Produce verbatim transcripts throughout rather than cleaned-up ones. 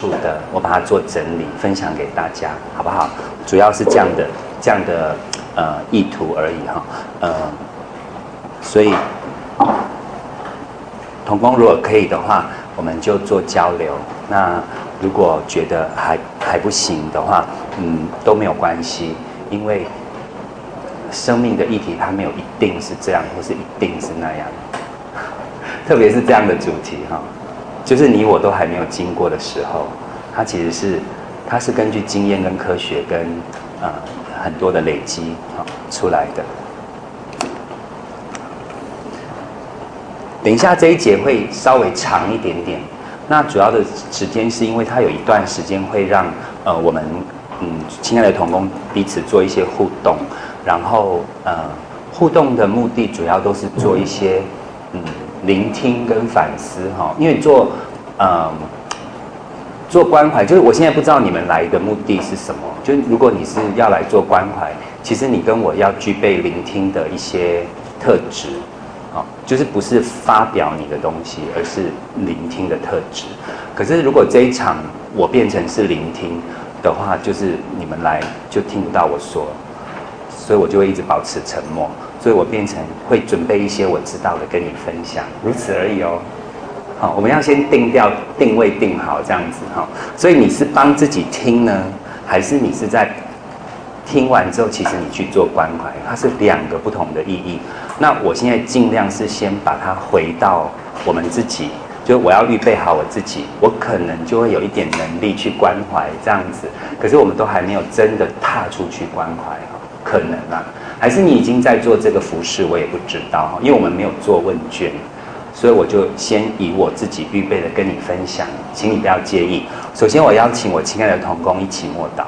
的，我把它做整理，分享给大家，好不好？主要是这样的这样的呃意图而已哈，呃，所以同工如果可以的话，我们就做交流。那如果觉得还还不行的话，嗯，都没有关系，因为生命的议题它没有一定是这样，或是一定是那样，特别是这样的主题哈，就是你我都还没有经过的时候，它其实是它是根据经验跟科学跟呃很多的累积啊出来的。等一下这一节会稍微长一点点，那主要的时间是因为它有一段时间会让呃我们嗯亲爱的同工彼此做一些互动，然后呃互动的目的主要都是做一些嗯聆听跟反思哈，因为做呃做关怀，就是我现在不知道你们来的目的是什么，就是如果你是要来做关怀，其实你跟我要具备聆听的一些特质。好，就是不是发表你的东西，而是聆听的特质。可是如果这一场我变成是聆听的话，就是你们来就听不到我说，所以我就会一直保持沉默。所以我变成会准备一些我知道的跟你分享，如此而已哦。好，我们要先定调定位定好这样子哈。所以你是帮自己听呢，还是你是在听完之后，其实你去做关怀，它是两个不同的意义。那我现在尽量是先把它回到我们自己，就是我要预备好我自己，我可能就会有一点能力去关怀这样子。可是我们都还没有真的踏出去关怀，可能啊，还是你已经在做这个服事，我也不知道，因为我们没有做问卷，所以我就先以我自己预备的跟你分享，请你不要介意。首先，我邀请我亲爱的同工一起默祷。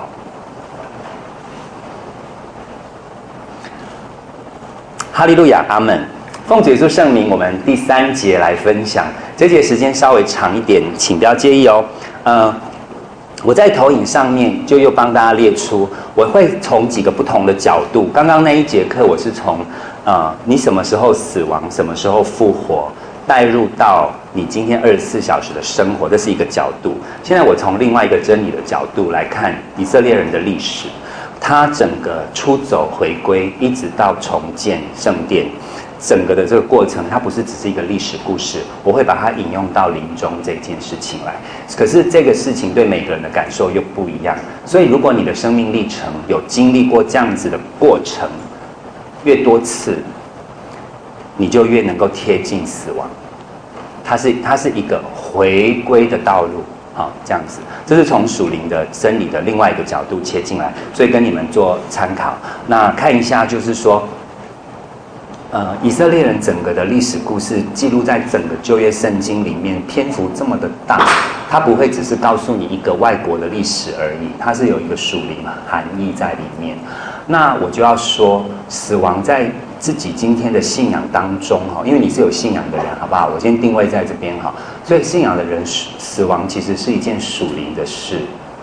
哈利路亚，阿们。奉主耶稣圣名，我们第三节来分享。这节时间稍微长一点，请不要介意哦。呃，我在投影上面就又帮大家列出，我会从几个不同的角度。刚刚那一节课，我是从呃你什么时候死亡，什么时候复活，带入到你今天二十四小时的生活，这是一个角度。现在我从另外一个真理的角度来看以色列人的历史。他整个出走回归，一直到重建圣殿，整个的这个过程，它不是只是一个历史故事，我会把它引用到临终这件事情来。可是这个事情对每个人的感受又不一样，所以如果你的生命历程有经历过这样子的过程，越多次，你就越能够贴近死亡。它是它是一个回归的道路。好，这样子，这是从属灵的真理的另外一个角度切进来，所以跟你们做参考。那看一下，就是说，呃，以色列人整个的历史故事记录在整个旧约圣经里面，篇幅这么的大，它不会只是告诉你一个外国的历史而已，它是有一个属灵含义在里面。那我就要说，死亡在自己今天的信仰当中哈，因为你是有信仰的人，好不好？我先定位在这边哈，所以信仰的人死亡其实是一件属灵的事，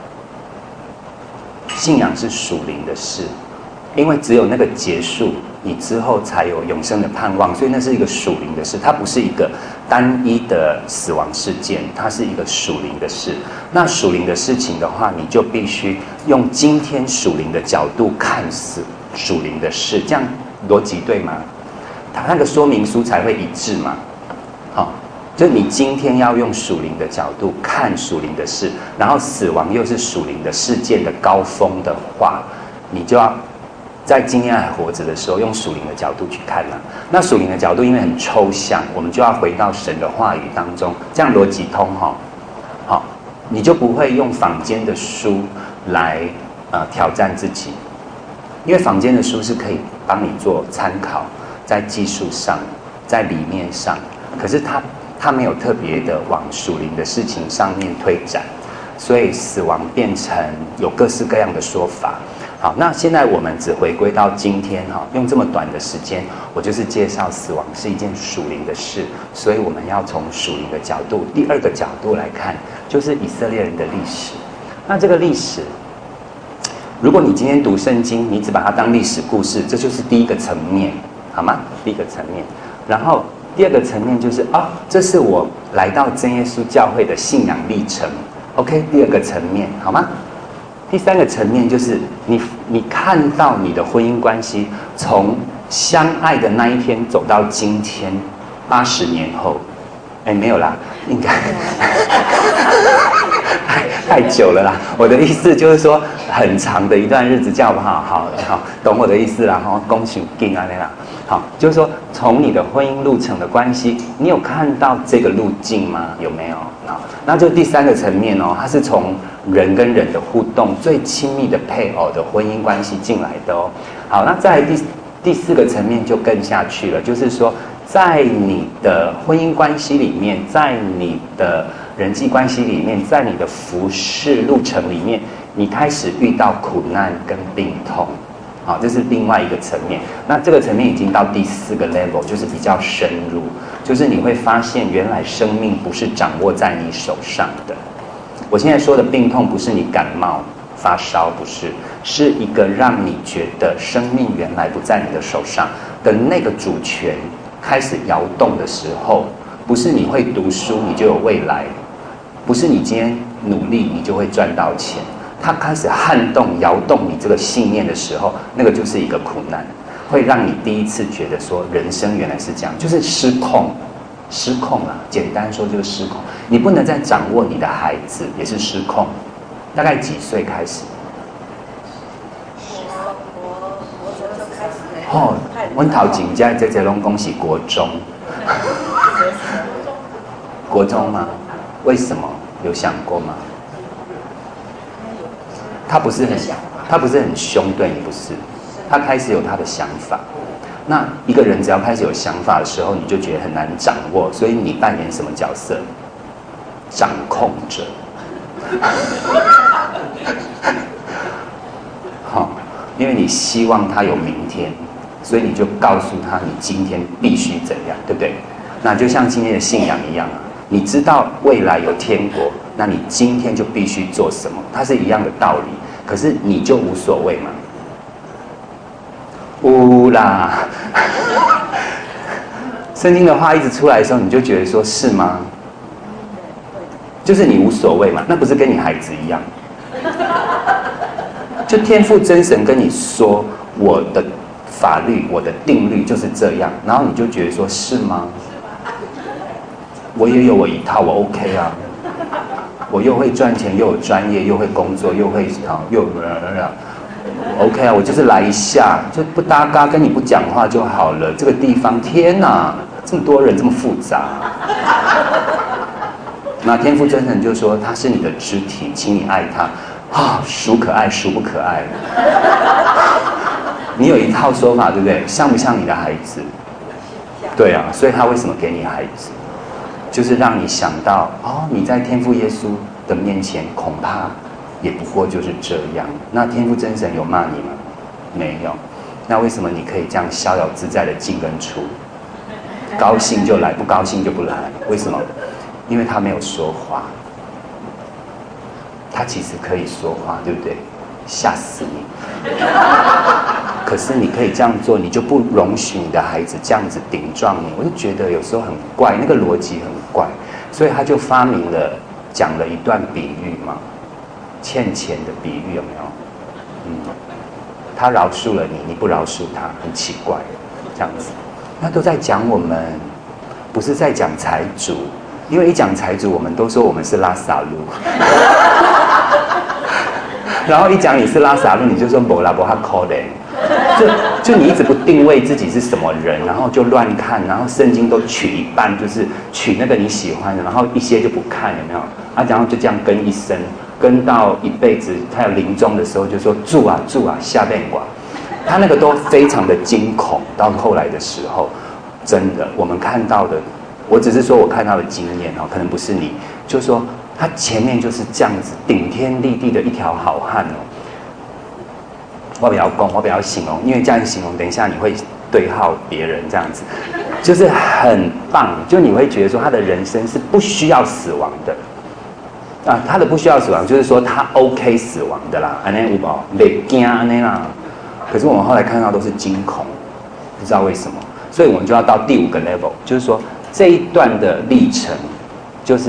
信仰是属灵的事，因为只有那个结束，你之后才有永生的盼望，所以那是一个属灵的事，它不是一个单一的死亡事件，它是一个属灵的事。那属灵的事情的话，你就必须用今天属灵的角度看死属灵的事，这样逻辑对吗？它那个说明书才会一致嘛。好，就你今天要用属灵的角度看属灵的事，然后死亡又是属灵的事件的高峰的话，你就要在今天还活着的时候，用属灵的角度去看了。那属灵的角度因为很抽象，我们就要回到神的话语当中，这样逻辑通哈。好，你就不会用坊间的书来呃挑战自己，因为坊间的书是可以帮你做参考，在技术上，在理念上，可是它它没有特别的往属灵的事情上面推展，所以死亡变成有各式各样的说法。好，那现在我们只回归到今天哈，用这么短的时间，我就是介绍死亡是一件属灵的事，所以我们要从属灵的角度，第二个角度来看，就是以色列人的历史。那这个历史，如果你今天读圣经，你只把它当历史故事，这就是第一个层面，好吗？第一个层面，然后第二个层面就是啊、哦，这是我来到真耶稣教会的信仰历程。 OK， 第二个层面好吗？第三个层面就是你你看到你的婚姻关系从相爱的那一天走到今天八十年后，哎没有啦，应该太太久了啦。我的意思就是说很长的一段日子，这样好不好？好，好，懂我的意思啦。哈，恭喜敬啊那啦。好，就是说从你的婚姻路程的关系，你有看到这个路径吗？有没有？好，那就第三个层面哦，它是从人跟人的互动最亲密的配偶的婚姻关系进来的哦。好，那在第第四个层面就更下去了，就是说在你的婚姻关系里面，在你的人际关系里面，在你的服事路程里面，你开始遇到苦难跟病痛。好，这是另外一个层面。那这个层面已经到第四个 level， 就是比较深入，就是你会发现原来生命不是掌握在你手上的。我现在说的病痛不是你感冒发烧，不是，是一个让你觉得生命原来不在你的手上的那个主权开始摇动的时候，不是你会读书你就有未来，不是你今天努力你就会赚到钱。它开始撼动、摇动你这个信念的时候，那个就是一个苦难，会让你第一次觉得说，人生原来是这样，就是失控，失控了。简单说就是失控，你不能再掌握你的孩子，也是失控。大概几岁开始？哦，阮头前家这这拢讲是国中，国中吗？为什么？有想过吗？他不是很，他不是很凶，对你不是，他开始有他的想法。那一个人只要开始有想法的时候，你就觉得很难掌握，所以你扮演什么角色？掌控者。好，因为你希望他有明天，所以你就告诉他你今天必须怎样，对不对？那就像今天的信仰一样啊，你知道未来有天国，那你今天就必须做什么？它是一样的道理。可是你就无所谓嘛？无啦！圣经的话一直出来的时候，你就觉得说是吗？就是你无所谓嘛，那不是跟你孩子一样？就天父真神跟你说，我的法律、我的定律就是这样，然后你就觉得说是吗？我也有我一套，我 OK 啊。我又会赚钱，又有专业，又会工作，又会啊，又 OK 啊，我就是来一下，就不搭嘎，跟你不讲话就好了。这个地方，天哪，这么多人，这么复杂。那天父真神就说，他是你的肢体，请你爱他。啊，孰可爱，孰不可爱？你有一套说法，对不对？像不像你的孩子？对啊，所以他为什么给你孩子？就是让你想到，哦，你在天父耶稣的面前，恐怕也不过就是这样。那天父真神有骂你吗？没有。那为什么你可以这样逍遥自在的进跟出？高兴就来，不高兴就不来。为什么？因为他没有说话。他其实可以说话，对不对？吓死你！可是你可以这样做，你就不容许你的孩子这样子顶撞你。我就觉得有时候很怪，那个逻辑很怪，所以他就发明了讲了一段比喻嘛，欠钱的比喻有没有？嗯，他饶恕了你，你不饶恕他，很奇怪，这样子。那都在讲我们，不是在讲财主，因为一讲财主，我们都说我们是拉萨路。然后一讲你是拉萨路，你就说没啦，没哈可怜。就就你一直不定位自己是什么人，然后就乱看，然后圣经都取一半，就是取那个你喜欢的，然后一些就不看，有没有？啊，然后就这样跟一生，跟到一辈子，他有临终的时候就说住啊住啊下变卦，他那个都非常的惊恐。到后来的时候，真的我们看到的，我只是说我看到的经验哦，可能不是你，就是说他前面就是这样子顶天立地的一条好汉哦。我比较攻，我比较形容，因为这样形容，等一下你会对号别人，这样子就是很棒。就你会觉得说，他的人生是不需要死亡的啊，他的不需要死亡，就是说他 OK 死亡的啦，安尼有无？袂惊安尼啦。可是我们后来看到都是惊恐，不知道为什么，所以我们就要到第五个 level， 就是说这一段的历程，就是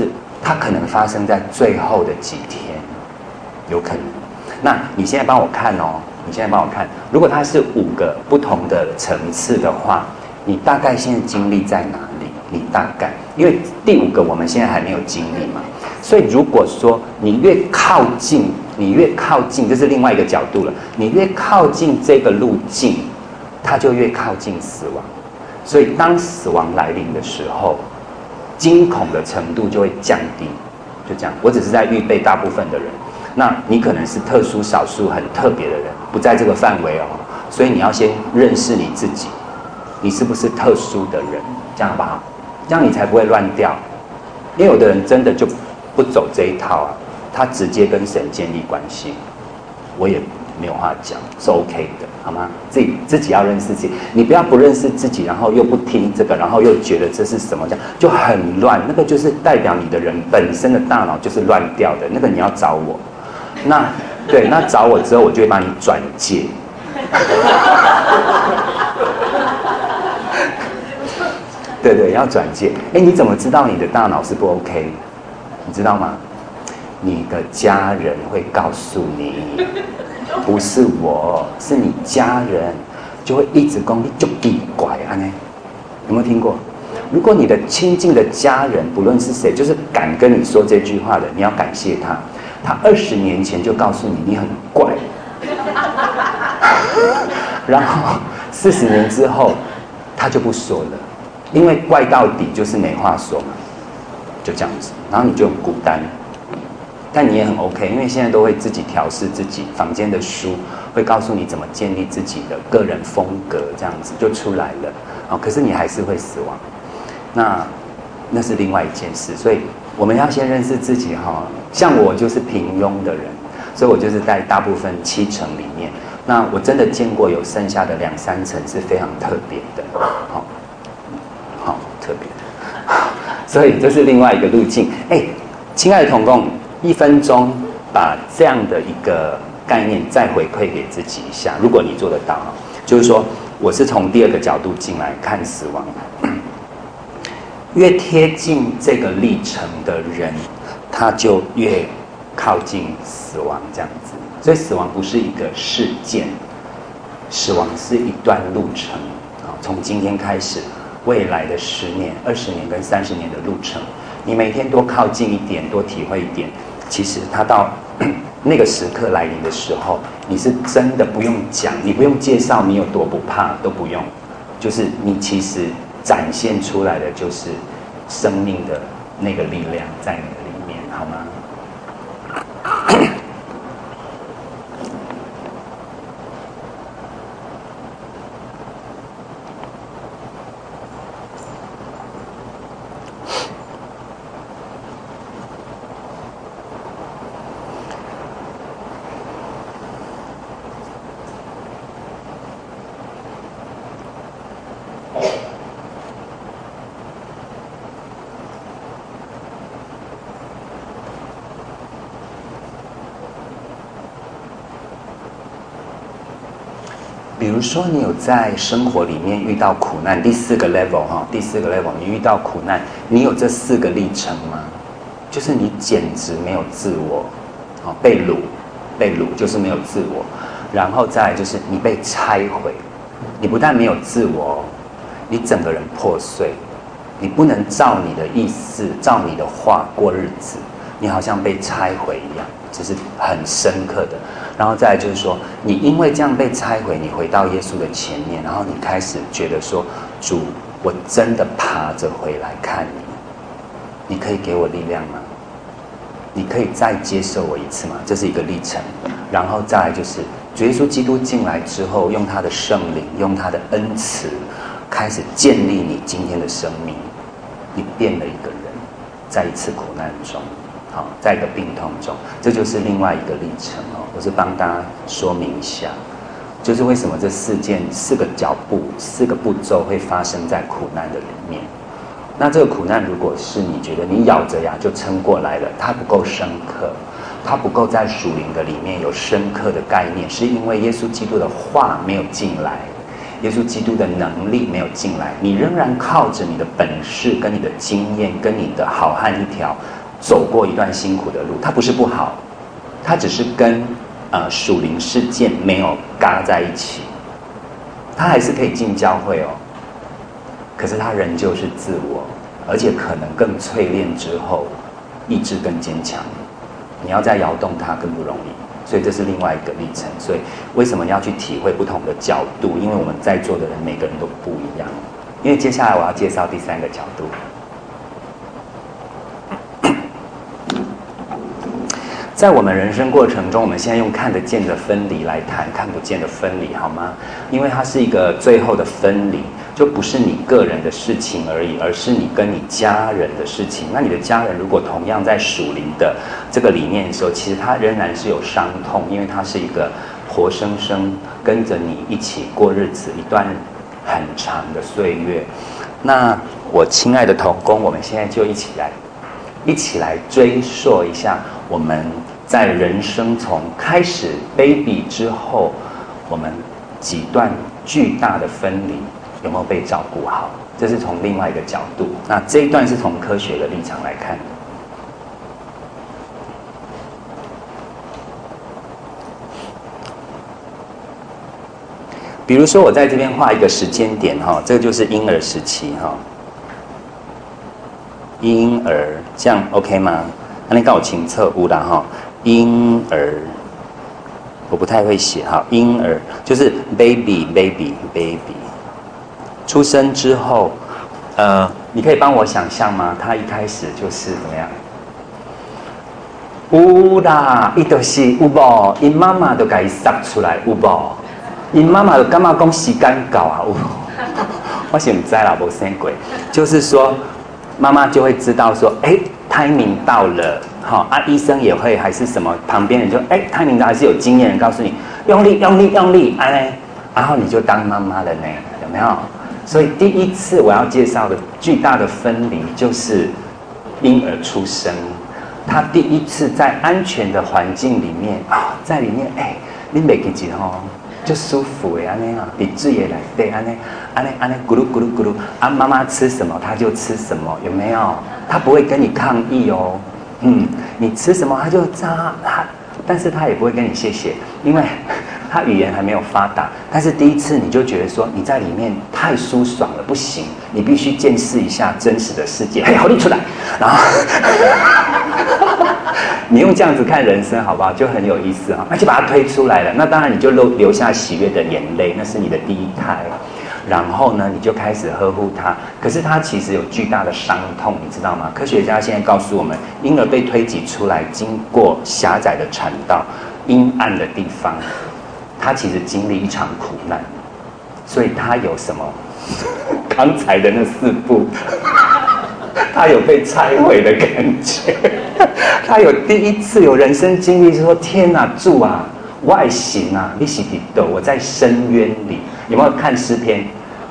它可能发生在最后的几天，有可能。那你现在帮我看哦，你现在帮我看，如果它是五个不同的层次的话，你大概现在经历在哪里？你大概，因为第五个我们现在还没有经历嘛，所以如果说你越靠近，你越靠近，这是另外一个角度了。你越靠近这个路径，它就越靠近死亡。所以当死亡来临的时候，惊恐的程度就会降低。就这样，我只是在预备大部分的人。那你可能是特殊少数很特别的人，不在这个范围哦，所以你要先认识你自己，你是不是特殊的人，这样好不好？这样你才不会乱掉。因为有的人真的就不走这一套啊，他直接跟神建立关系，我也没有话讲，是 OK 的，好吗？自己自己要认识自己，你不要不认识自己，然后又不听这个，然后又觉得这是什么，这样就很乱。那个就是代表你的人本身的大脑就是乱掉的，那个你要找我。那对，那找我之后，我就会帮你转介。对对，要转介。哎，你怎么知道你的大脑是不 OK？ 你知道吗？你的家人会告诉你，不是我，是你家人，就会一直讲你就奇怪啊呢。有没有听过？如果你的亲近的家人，不论是谁，就是敢跟你说这句话的，你要感谢他。他二十年前就告诉你你很怪，然后四十年之后他就不说了，因为怪到底就是没话说嘛，就这样子，然后你就很孤单，但你也很 OK， 因为现在都会自己调试自己，坊间的书会告诉你怎么建立自己的个人风格，这样子就出来了。哦，可是你还是会死亡，那那是另外一件事，所以我们要先认识自己哈。像我就是平庸的人，所以我就是在大部分七成里面，那我真的见过有剩下的两三成是非常特别的，好，好特别的，所以这是另外一个路径。哎，亲爱的同工，一分钟把这样的一个概念再回馈给自己一下，如果你做得到，就是说我是从第二个角度进来看死亡，越贴近这个历程的人，他就越靠近死亡，这样子。所以死亡不是一个事件，死亡是一段路程啊，从今天开始，未来的十年、二十年跟三十年的路程，你每天多靠近一点，多体会一点，其实他到那个时刻来临的时候，你是真的不用讲，你不用介绍你有多不怕，都不用，就是你其实展现出来的就是生命的那个力量在你的里面，好吗？比如说，你有在生活里面遇到苦难，第四个 level 哈，第四个 level， 你遇到苦难，你有这四个历程吗？就是你简直没有自我，哦，被掳，被掳就是没有自我，然后再来就是你被拆毁，你不但没有自我，你整个人破碎，你不能照你的意思，照你的话过日子，你好像被拆毁一样，这是很深刻的。然后再来就是说，你因为这样被拆毁，你回到耶稣的前面，然后你开始觉得说，主，我真的爬着回来看你，你可以给我力量吗？你可以再接受我一次吗？这是一个历程。然后再来就是主耶稣基督进来之后，用他的圣灵，用他的恩慈，开始建立你今天的生命，你变了一个人，在一次苦难中，好，在一个病痛中，这就是另外一个历程哦。我是帮大家说明一下，就是为什么这四件四个脚步、四个步骤会发生在苦难的里面。那这个苦难，如果是你觉得你咬着牙就撑过来了，它不够深刻，它不够在属灵的里面有深刻的概念，是因为耶稣基督的话没有进来，耶稣基督的能力没有进来，你仍然靠着你的本事、跟你的经验、跟你的好汉一条， 走过一段辛苦的路，它不是不好，它只是跟呃属灵事件没有嘎在一起，他还是可以进教会哦，可是他仍旧是自我，而且可能更淬炼之后，意志更坚强。你要再摇动它更不容易，所以这是另外一个历程。所以为什么你要去体会不同的角度？因为我们在座的人每个人都不一样。因为接下来我要介绍第三个角度。在我们人生过程中，我们现在用看得见的分离来谈看不见的分离，好吗？因为它是一个最后的分离，就不是你个人的事情而已，而是你跟你家人的事情。那你的家人如果同样在属灵的这个理念的时候，其实他仍然是有伤痛，因为他是一个活生生跟着你一起过日子一段很长的岁月。那我亲爱的同工，我们现在就一起来，一起来追溯一下我们在人生从开始 baby 之后，我们几段巨大的分离有没有被照顾好？这是从另外一个角度。那这一段是从科学的立场来看的。比如说，我在这边画一个时间点哈，这个就是婴儿时期哈。婴儿这样 OK 吗？那你告我清楚有啦哈。婴儿，我不太会写哈。婴儿就是 baby baby baby， 出生之后，呃，你可以帮我想象吗？他一开始就是怎么样？有啦，伊就是有无？因妈妈就给伊生出来有无？因妈妈就感觉讲时间到啊，有无？我是不知啦，没生过，就是说。妈妈就会知道说，哎 ，timing 到了，好啊，医生也会还是什么，旁边人就哎 ，timing 到还是有经验人告诉你，用力用力用力，哎，然后你就当妈妈了呢，有没有？所以第一次我要介绍的巨大的分离就是婴儿出生，他第一次在安全的环境里面啊，在里面哎，你没记住吼。就舒服哎，安尼啊，比自己来对，安尼安尼安尼咕噜咕噜咕噜，啊，妈妈吃什么他就吃什么，有没有？他不会跟你抗议哦，嗯，你吃什么他就扎他，但是他也不会跟你谢谢，因为他语言还没有发达。但是第一次你就觉得说你在里面太舒爽了，不行，你必须见识一下真实的世界。嘿，好，你出来，然后。你用这样子看人生好不好？就很有意思啊！那就把它推出来了，那当然你就流流下喜悦的眼泪，那是你的第一胎。然后呢，你就开始呵护他。可是他其实有巨大的伤痛，你知道吗？科学家现在告诉我们，婴儿被推挤出来，经过狭窄的产道、阴暗的地方，他其实经历一场苦难。所以他有什么？刚才的那四步。他有被拆毁的感觉，他有第一次有人生经历，说天哪，主啊，外形啊，你是伫倒，我在深渊里。有没有看诗篇？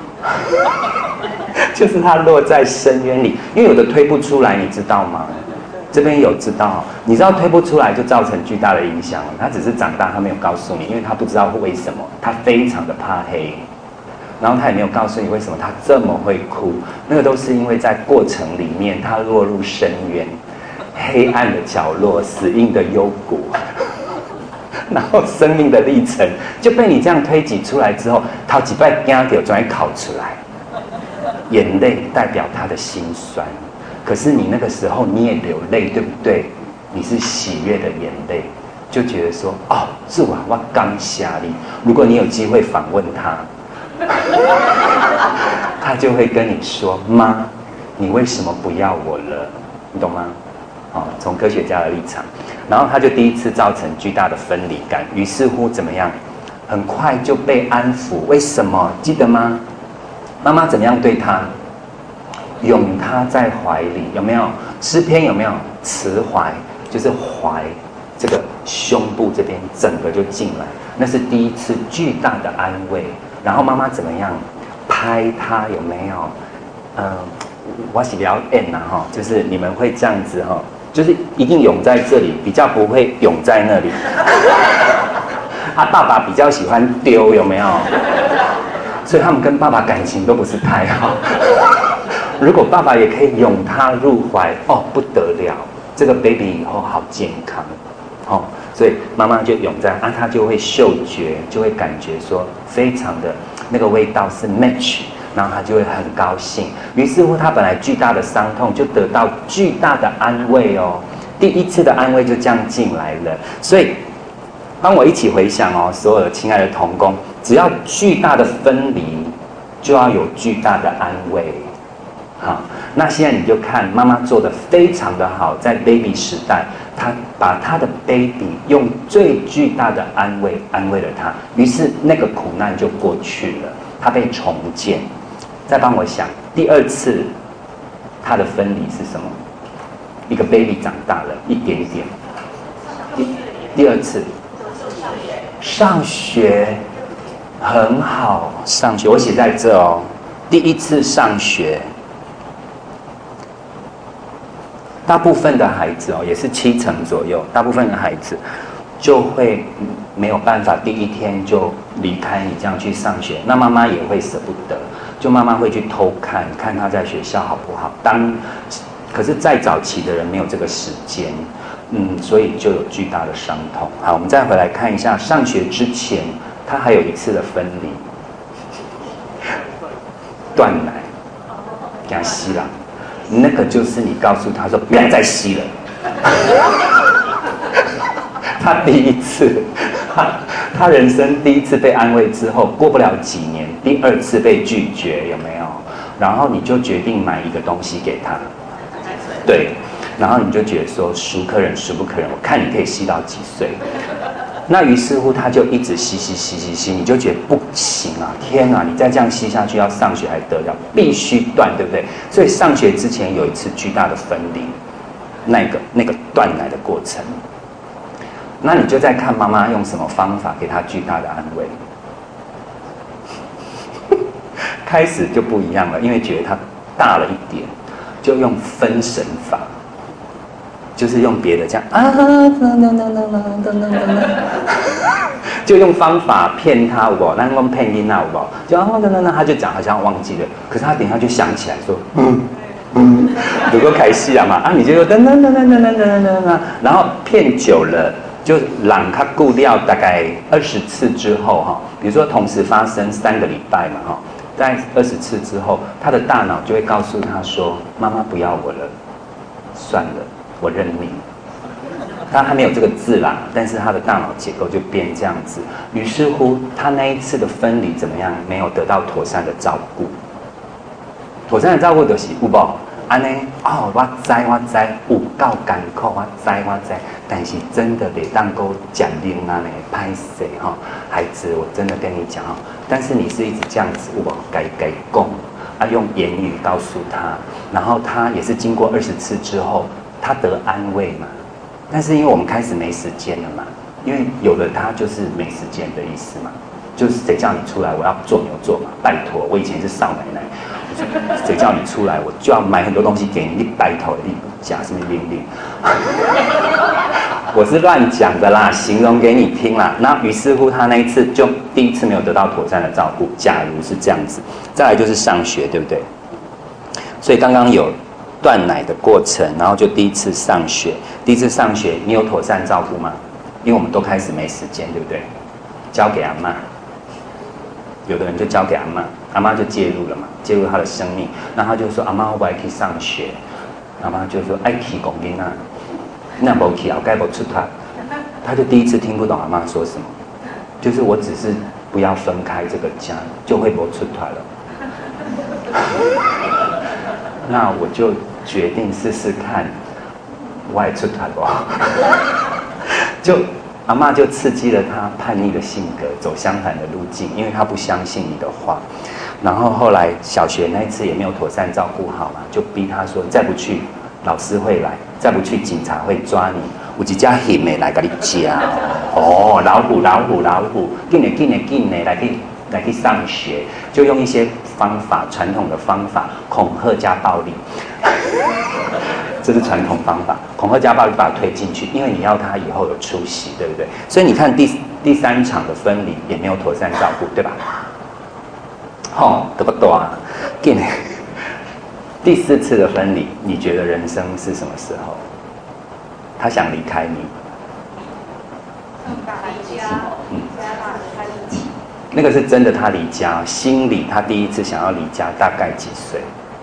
就是他落在深渊里，因为有的推不出来，你知道吗？这边有知道，你知道推不出来就造成巨大的影响了。他只是长大，他没有告诉你，因为他不知道为什么，他非常的怕黑。然后他也没有告诉你为什么他这么会哭，那个都是因为在过程里面他落入深渊、黑暗的角落、死荫的幽谷，然后生命的历程就被你这样推挤出来之后，头几摆惊到转来考出来，眼泪代表他的心酸，可是你那个时候你也流泪，对不对？你是喜悦的眼泪，就觉得说哦，主啊，我感谢你。如果你有机会访问他。他就会跟你说：“妈，你为什么不要我了？你懂吗？”哦，从科学家的立场，然后他就第一次造成巨大的分离感，于是乎怎么样？很快就被安抚。为什么？记得吗？妈妈怎么样对他？拥他在怀里，有没有？诗篇有没有？慈怀就是怀这个胸部这边整个就进来，那是第一次巨大的安慰。然后妈妈怎么样拍他有没有？嗯、呃，我是比较 N 啊哈，就是你们会这样子哈，就是一定涌在这里，比较不会涌在那里。啊，爸爸比较喜欢丢有没有？所以他们跟爸爸感情都不是太好。如果爸爸也可以拥他入怀，哦，不得了， 这个 baby 以后好健康，哦，所以妈妈就涌在啊，她就会嗅觉，就会感觉说非常的那个味道是 match， 然后她就会很高兴。于是乎，她本来巨大的伤痛就得到巨大的安慰哦，第一次的安慰就这样进来了。所以，帮我一起回想哦，所有的亲爱的同工，只要巨大的分离，就要有巨大的安慰。好，那现在你就看妈妈做的非常的好，在 baby 时代，她把她的 baby 用最巨大的安慰安慰了他，于是那个苦难就过去了，他被重建。再帮我想，第二次他的分离是什么？一个 baby 长大了一点点，第第二次上学，很好，上学我写在这哦。第一次上学。大部分的孩子哦，也是七成左右，大部分的孩子就会没有办法第一天就离开你这样去上学，那妈妈也会舍不得，就妈妈会去偷看看他在学校好不好。当可是再早期的人没有这个时间，嗯，所以就有巨大的伤痛。好，我们再回来看一下上学之前，他还有一次的分离，断奶，给他吸了。那个就是你告诉他说不要再吸了。他第一次，他他人生第一次被安慰之后，过不了几年，第二次被拒绝，有没有？然后你就决定买一个东西给他，对，然后你就觉得说孰可忍孰不可忍，我看你可以吸到几岁。那于是乎他就一直吸吸吸吸吸，你就觉得不行啊！天啊，你再这样吸下去，要上学还得了？必须断，对不对？所以上学之前有一次巨大的分离，那个那个断奶的过程。那你就在看妈妈用什么方法给他巨大的安慰。开始就不一样了，因为觉得他大了一点，就用分神法。就是用别的这样啊，就用方法骗他，有无？咱讲骗囡仔有无？就啊，那那那，他就讲好像忘记了，可是他等一下就想起来说，嗯嗯，如果开戏了嘛，啊，你就说噔噔噔噔噔噔噔噔噔，然后骗久了，就让他顾掉大概二十次之后哈，比如说同时发生三个礼拜嘛哈，在二十次之后，他的大脑就会告诉他说，妈妈不要我了，算了。我认命，他还没有这个字啦，但是他的大脑结构就变这样子。于是乎，他那一次的分离怎么样？没有得到妥善的照顾。妥善的照顾就是有无？安尼哦，我知我知，有够艰苦，我知我知。但是真的袂当够讲令安尼拍死哈，孩子，我真的跟你讲哦。但是你是一直这样子，有无该该讲啊？用言语告诉他，然后他也是经过二十次之后。他得安慰嘛，但是因为我们开始没时间了嘛，因为有了他就是没时间的意思嘛，就是谁叫你出来，我要做牛做马，拜托，我以前是少奶奶，谁叫你出来，我就要买很多东西给你，你拜托你假什么命令？我是乱讲的啦，形容给你听啦。那于是乎，他那一次就第一次没有得到妥善的照顾。假如是这样子，再来就是上学，对不对？所以刚刚有。断奶的过程，然后就第一次上学。第一次上学，你有妥善照顾吗？因为我们都开始没时间，对不对？交给阿嬷，有的人就交给阿嬷，阿嬷就介入了嘛，介入他的生命。那他就说：“阿嬷，我不爱去上学。”阿嬷就说：“爱去公囡啊，那不去，后该不出他。”他就第一次听不懂阿嬷说什么，就是我只是不要分开这个家，就会不出他了。那我就决定试试看，我也出台不？就阿嬷就刺激了他叛逆的性格，走相反的路径，因为他不相信你的话。然后后来小学那一次也没有妥善照顾好嘛，就逼他说再不去，老师会来；再不去，警察会抓你。有一只熊的来给你夹哦，老虎老虎老虎，紧的紧的紧的来去来去上学，就用一些方法，传统的方法，恐吓加暴力，这是传统方法，恐吓加暴力把他推进去，因为你要他以后有出息，对不对？所以你看第第三场的分离也没有妥善照顾，对吧？吼，得不多啊，紧的。第四次的分离，你觉得人生是什么时候？ 他想离开你。 离家，嗯，他离家， 那个是真的，他离家，心里他第一次想要离家，大概几岁？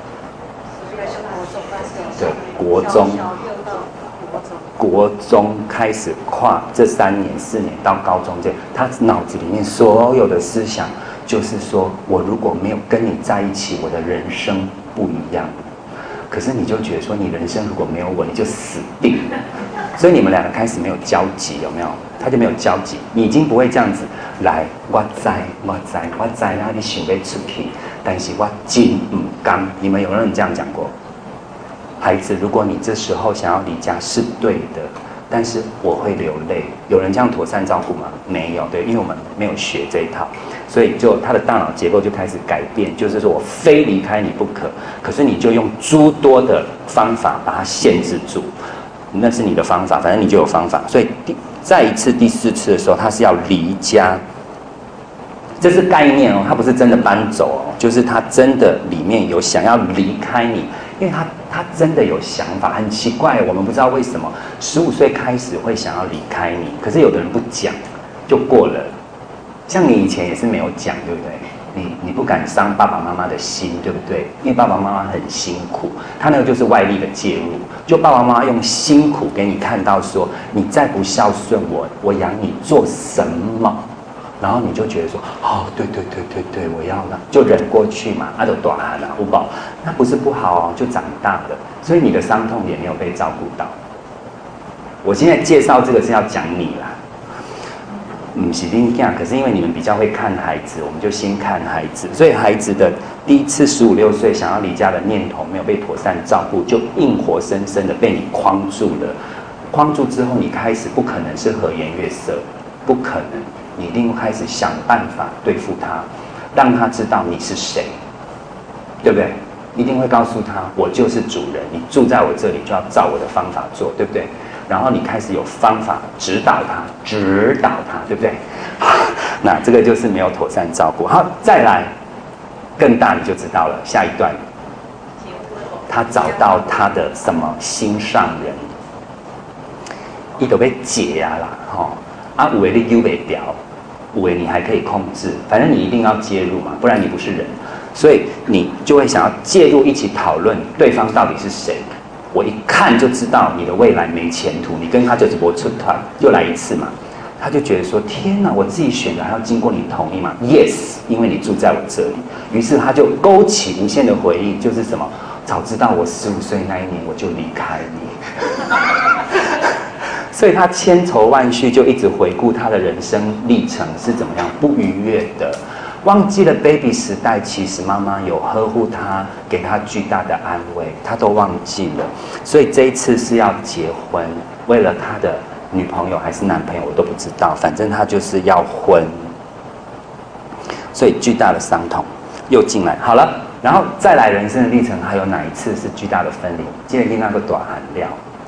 对，国中。国中开始跨这三年四年到高中这，他脑子里面所有的思想就是说，我如果没有跟你在一起，我的人生不一样。可是你就觉得说，你人生如果没有我，你就死定了。所以你们两个开始没有交集，有没有？他就没有交集，你已经不会这样子来。我知我知我知啦，你想要出去，但是我真不甘。你们有没有人这样讲过？孩子，如果你这时候想要离家是对的，但是我会流泪。有人这样妥善照顾吗？没有，对，因为我们没有学这一套，所以就他的大脑结构就开始改变，就是说我非离开你不可，可是你就用诸多的方法把它限制住，那是你的方法，反正你就有方法。所以第再一次第四次的时候，他是要离家。这是概念哦，他不是真的搬走哦，就是他真的里面有想要离开你，因为他他真的有想法，很奇怪，我们不知道为什么十五岁开始会想要离开你，可是有的人不讲就过了，像你以前也是没有讲，对不对？你你不敢伤爸爸妈妈的心，对不对？因为爸爸妈妈很辛苦，他那个就是外力的介入，就爸爸妈妈用辛苦给你看到说，你再不孝顺我，我养你做什么？然后你就觉得说，哦，对对对对对，我要了，就忍过去嘛，那就短了，好不好？那不是不好哦，就长大了，所以你的伤痛也没有被照顾到。我现在介绍这个是要讲你啦，嗯，是另样，可是因为你们比较会看孩子，我们就先看孩子，所以孩子的第一次十五六岁想要离家的念头没有被妥善照顾，就硬活生生的被你框住了。框住之后，你开始不可能是和颜悦色，不可能。你一定会开始想办法对付他，让他知道你是谁，对不对？一定会告诉他，我就是主人，你住在我这里就要照我的方法做，对不对？然后你开始有方法指导他，指导他，对不对？那这个就是没有妥善照顾。好，再来更大你就知道了。下一段，他找到他的什么心上人，他就被解啊啦，吼、哦。啊，有的你揪不掉，有的你还可以控制，反正你一定要介入嘛，不然你不是人，所以你就会想要介入，一起讨论对方到底是谁。我一看就知道你的未来没前途，你跟他就是不出团，又来一次嘛，他就觉得说天哪，我自己选的还要经过你同意吗 ？Yes， 因为你住在我这里，于是他就勾起无限的回忆，就是什么，早知道我十五岁那一年我就离开你。所以他千愁万绪，就一直回顾他的人生历程是怎么样不愉悦的，忘记了 baby 时代，其实妈妈有呵护他，给他巨大的安慰，他都忘记了。所以这一次是要结婚，为了他的女朋友还是男朋友，我都不知道，反正他就是要婚。所以巨大的伤痛又进来，好了，然后再来人生的历程，还有哪一次是巨大的分离？记得听那个短含料。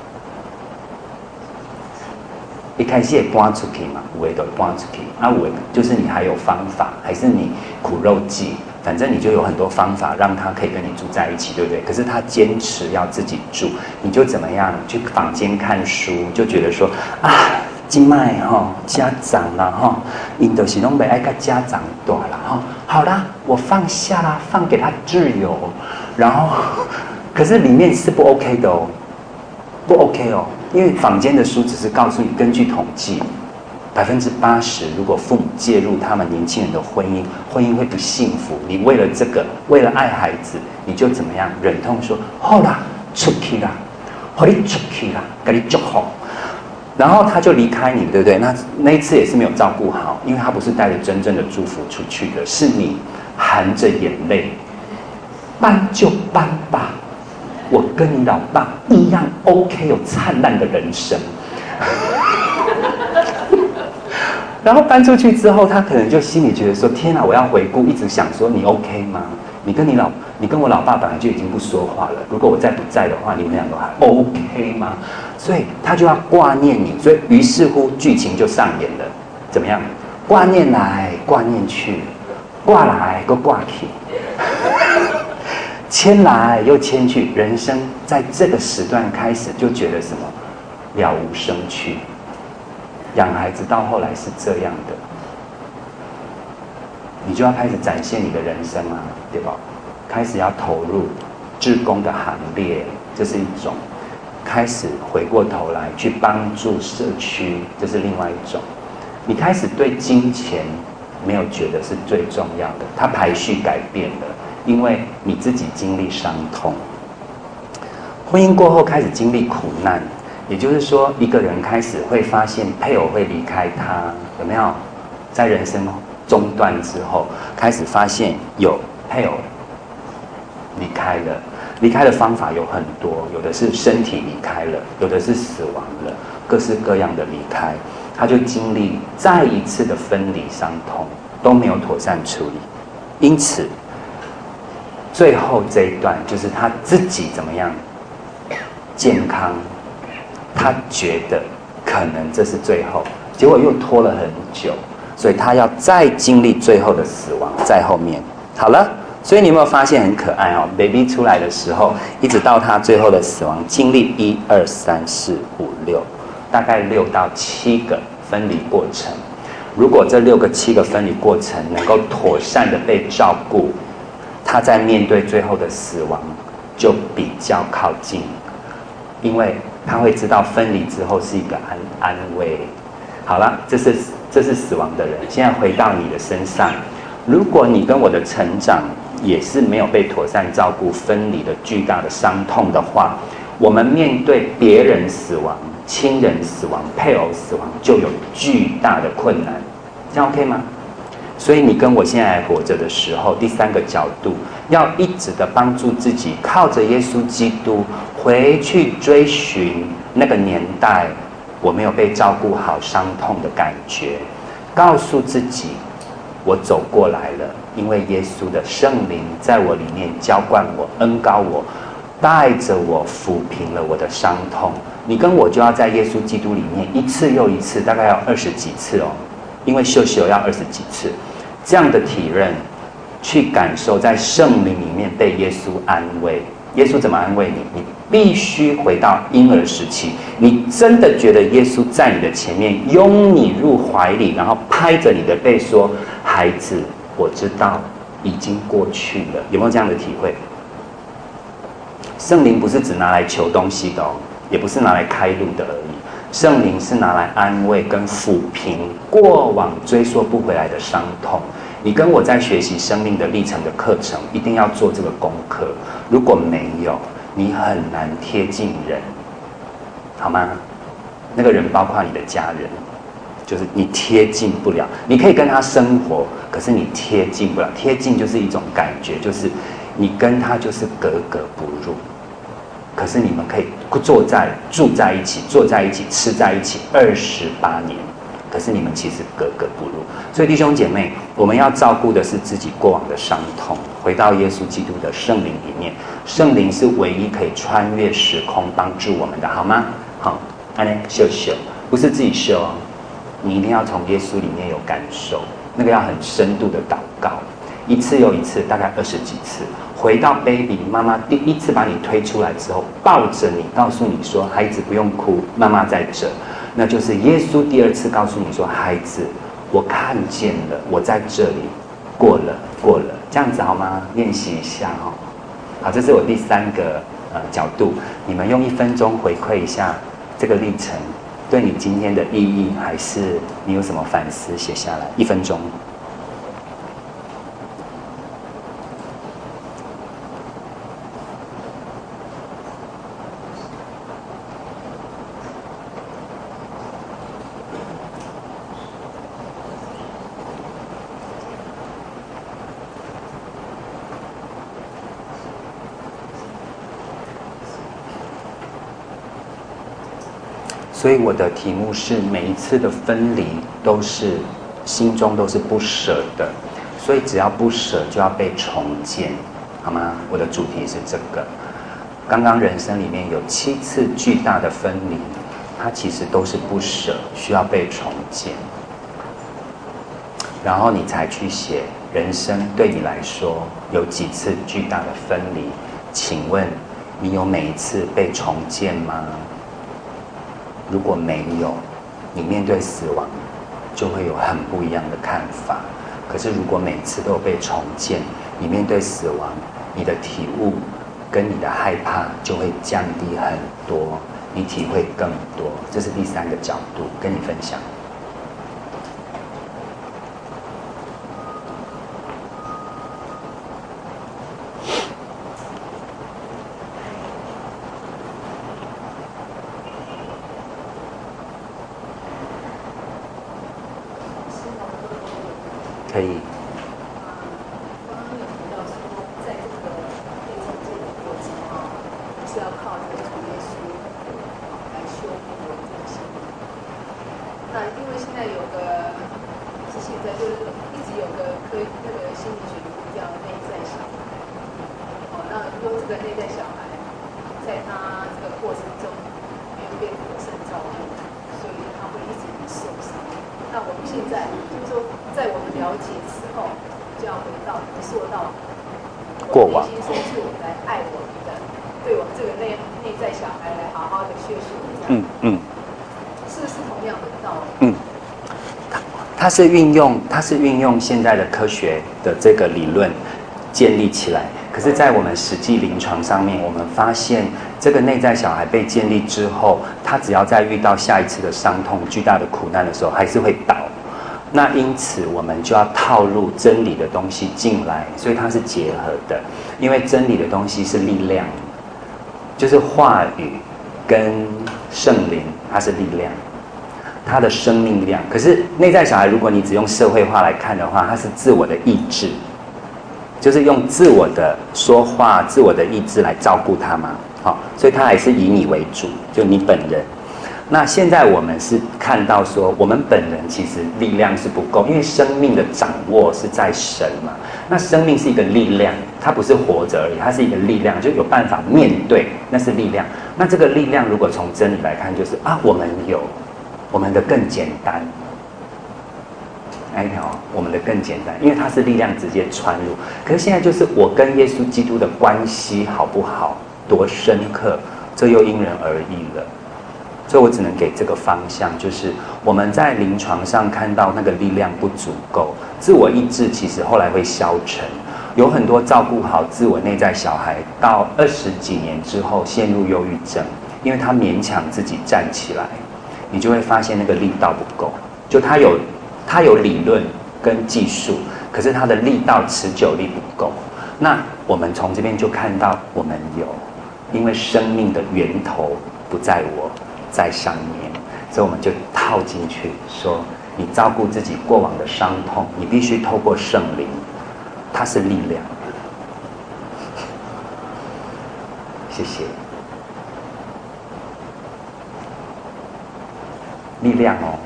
一开始也搬出去嘛，有的就搬出去，啊有的就是你还有方法，还是你苦肉计，反正你就有很多方法让他可以跟你住在一起，对不对？可是他坚持要自己住，你就怎么样去坊间看书，就觉得说啊，今麦哈家长啦哈，因都是拢袂爱跟家长大啦哈，好啦，我放下啦，放给他自由，然后可是里面是不 OK 的哦，不 OK 哦。因为坊间的书只是告诉你，根据统计，百分之八十如果父母介入他们年轻人的婚姻，婚姻会不幸福。你为了这个，为了爱孩子，你就怎么样忍痛说好啦，出去啦，好你出去啦，给你祝福。然后他就离开你，对不对？那那一次也是没有照顾好，因为他不是带着真正的祝福出去的，是你含着眼泪，搬就搬吧。我跟你老爸一样 OK， 有灿烂的人生。然后搬出去之后，他可能就心里觉得说：天哪，我要回顾，一直想说你 OK 吗？你跟你老，你跟我老爸本来就已经不说话了。如果我再不在的话，你们两个还 OK 吗？所以他就要挂念你，所以于是乎剧情就上演了。怎么样？挂念来，挂念去，挂来又挂去。牵来又牵去，人生在这个时段开始就觉得什么？ 了无生趣。养孩子到后来是这样的，你就要开始展现你的人生啊，对吧？开始要投入志工的行列，这是一种；开始回过头来去帮助社区，这是另外一种。你开始对金钱没有觉得是最重要的，它排序改变了，因为你自己经历伤痛，婚姻过后开始经历苦难。也就是说，一个人开始会发现配偶会离开他，有没有？在人生中断之后，开始发现有配偶离开了。离开的方法有很多，有的是身体离开了，有的是死亡了，各式各样的离开。他就经历再一次的分离伤痛，都没有妥善处理。因此，最后这一段就是他自己怎么样健康。他觉得可能这是最后，结果又拖了很久，所以他要再经历最后的死亡在后面。好了，所以你有没有发现很可爱哦 ？baby 出来的时候，一直到他最后的死亡，经历一二三四五六，大概六到七个分离过程。如果这六个七个分离过程能够妥善的被照顾，他在面对最后的死亡就比较靠近，因为他会知道分离之后是一个安安慰。好了，这是这是死亡的人。现在回到你的身上，如果你跟我的成长也是没有被妥善照顾，分离的巨大的伤痛的话，我们面对别人死亡、亲人死亡、配偶死亡，就有巨大的困难。这样 OK 吗？所以你跟我现在还活着的时候，第三个角度，要一直的帮助自己，靠着耶稣基督回去追寻那个年代我没有被照顾好伤痛的感觉，告诉自己我走过来了，因为耶稣的圣灵在我里面浇灌我、恩膏我，带着我抚平了我的伤痛。你跟我就要在耶稣基督里面一次又一次，大概要二十几次哦，因为秀秀要二十几次，这样的体认，去感受在圣灵里面被耶稣安慰。耶稣怎么安慰你？你必须回到婴儿时期，你真的觉得耶稣在你的前面拥你入怀里，然后拍着你的背说：“孩子，我知道已经过去了。”有没有这样的体会？圣灵不是只拿来求东西的哦，也不是拿来开路的而已。圣灵是拿来安慰跟抚平过往追溯不回来的伤痛。你跟我在学习生命的历程的课程，一定要做这个功课。如果没有，你很难贴近人，好吗？那个人包括你的家人，就是你贴近不了。你可以跟他生活，可是你贴近不了。贴近就是一种感觉，就是你跟他就是格格不入。可是你们可以坐在住在一起，坐在一起，吃在一起二十八年。可是你们其实格格不入，所以弟兄姐妹，我们要照顾的是自己过往的伤痛，回到耶稣基督的圣灵里面。圣灵是唯一可以穿越时空帮助我们的，好吗？好，安呢秀秀，不是自己秀哦，你一定要从耶稣里面有感受，那个要很深度的祷告，一次又一次，大概二十几次。回到 baby 妈妈第一次把你推出来之后，抱着你，告诉你说：“孩子不用哭，妈妈在这。”那就是耶稣第二次告诉你说：“孩子，我看见了，我在这里，过了，过了。”这样子好吗？练习一下哦。好，这是我第三个呃角度，你们用一分钟回馈一下这个历程对你今天的意义，还是你有什么反思写下来？一分钟。所以我的题目是：每一次的分离都是心中都是不舍的，所以只要不舍就要被重建，好吗？我的主题是这个。刚刚人生里面有七次巨大的分离，它其实都是不舍，需要被重建。然后你才去写人生对你来说有几次巨大的分离？请问你有每一次被重建吗？ 如果没有，你面对死亡就会有很不一样的看法。可是如果每次都有被重建，你面对死亡，你的体悟跟你的害怕就会降低很多，你体会更多。这是第三个角度跟你分享。可以。 刚刚有提到说，在这个内重建的过程啊，是要靠这个主耶稣来修复我们这个心灵。那因为现在有个，是现在就是一直有个科那个心理学叫内在小孩。哦，那说这个内在小孩，在他这个过程中没有被火神照顾，所以他会一直很受伤。那我们现在就是说，在我们了解之后，就要回到溯到过往， 内心深处来爱我们的，对我们这个内内在小孩来好好的学习。 嗯嗯， 是不是同样的道理？ 嗯，它是运用它是运用现在的科学的这个理论建立起来。可是，在我们实际临床上面，我们发现这个内在小孩被建立之后，他只要在遇到下一次的伤痛、巨大的苦难的时候，还是会倒。那因此，我们就要套入真理的东西进来，所以它是结合的。因为真理的东西是力量，就是话语跟圣灵，它是力量，它的生命力量。可是内在小孩，如果你只用社会化来看的话，它是自我的意志。就是用自我的说话、自我的意志来照顾他嘛，好，所以他还是以你为主，就你本人。那现在我们是看到说，我们本人其实力量是不够，因为生命的掌握是在神嘛。那生命是一个力量，它不是活着而已，它是一个力量，就有办法面对，那是力量。那这个力量如果从真理来看，就是啊，我们有，我们的更简单。那一条，我们的更简单，因为它是力量直接穿入。可是现在就是我跟耶稣基督的关系好不好，多深刻，这又因人而异了。所以我只能给这个方向，就是我们在临床上看到那个力量不足够，自我意志其实后来会消沉。有很多照顾好自我内在小孩，到二十几年之后陷入忧郁症，因为他勉强自己站起来，你就会发现那个力道不够，就他有。他有理论跟技术，可是他的力道持久力不够。那我们从这边就看到我们有，因为生命的源头不在我，在上面，所以我们就套进去说，你照顾自己过往的伤痛，你必须透过圣灵，它是力量。谢谢。力量哦。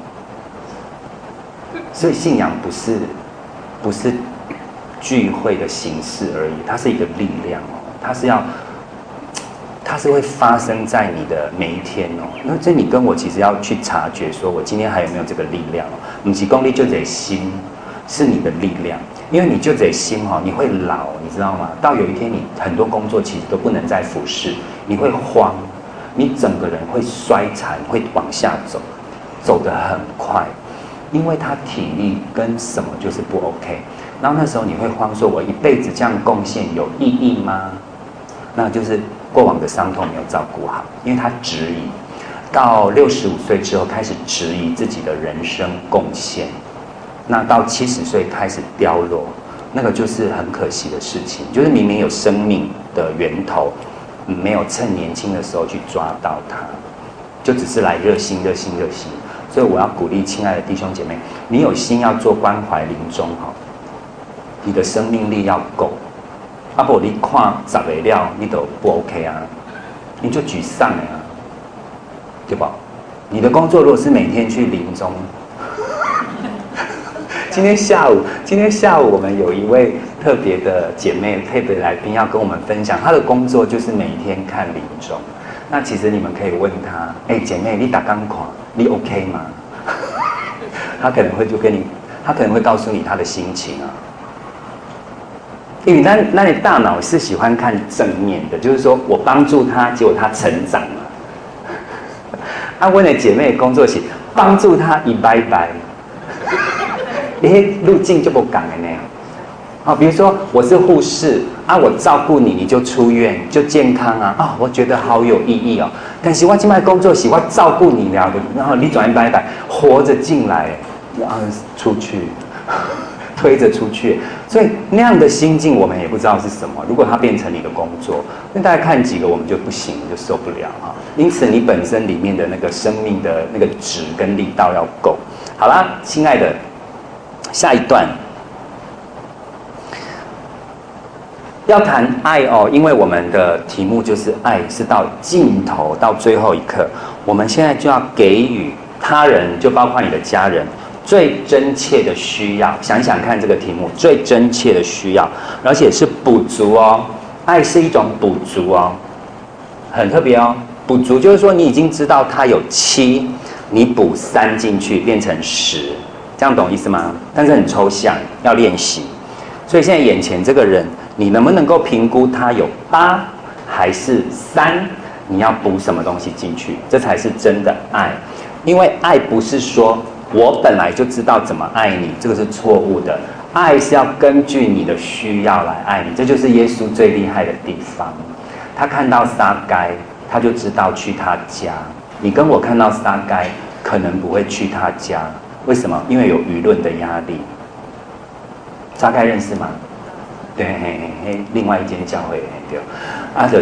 所以信仰不是不是聚会的形式而已，它是一个力量哦，它是要，它是会发生在你的每一天哦。那这你跟我其实要去察觉，说我今天还有没有这个力量哦？不是功力就得心，是你的力量，因为你就得心哦，你会老，你知道吗？到有一天你很多工作其实都不能再服侍，你会慌，你整个人会衰残，会往下走，走得很快。因为他体力跟什么就是不 OK， 然后那时候你会慌，说我一辈子这样贡献有意义吗？那就是过往的伤痛没有照顾好，因为他质疑，到六十五岁之后开始质疑自己的人生贡献，那到七十岁开始凋落，那个就是很可惜的事情，就是明明有生命的源头，没有趁年轻的时候去抓到它，就只是来热心热心热心。所以我要鼓励亲爱的弟兄姐妹，你有心要做关怀临终哈，你的生命力要够，啊不你看十个了，你都不 OK 啊，你就沮丧了啊，对吧？你的工作如果是每天去临终，今天下午，今天下午我们有一位特别的姐妹、特别来宾要跟我们分享，她的工作就是每天看临终。那其实你们可以问她，哎、欸，姐妹，你打刚垮，你 OK 吗？她可能会就跟你，她可能会告诉你她的心情啊。因为那那你大脑是喜欢看正面的，就是说我帮助她，结果她成长了。 啊，我的姐妹工作是帮助她一拜拜，诶，路径就不讲的那样。好，比如说我是护士啊，我照顾你，你就出院就健康啊，啊、哦，我觉得好有意义哦。但是我现在工作是我照顾你了，然后你转一拜拜，活着进来，然后出去。推着出去，所以那样的心境我们也不知道是什么。如果它变成你的工作，那大家看几个我们就不行，就受不了哈。因此你本身里面的那个生命的那个质跟力道要够。好啦，亲爱的，下一段要谈爱哦，因为我们的题目就是爱是到尽头，到最后一刻，我们现在就要给予他人，就包括你的家人。最真切的需要，想想看这个题目，最真切的需要，而且是补足哦。爱是一种补足哦，很特别哦。补足就是说，你已经知道它有七，你补三进去变成十，这样懂意思吗？但是很抽象，要练习。所以现在眼前这个人，你能不能够评估他有八还是三？你要补什么东西进去，这才是真的爱。因为爱不是说。我本来就知道怎么爱你，这个是错误的。爱是要根据你的需要来爱你，这就是耶稣最厉害的地方。他看到撒该，他就知道去他家。你跟我看到撒该，可能不会去他家，为什么？因为有舆论的压力。撒该认识吗？对，嘿嘿嘿，另外一间教会对，啊，就是。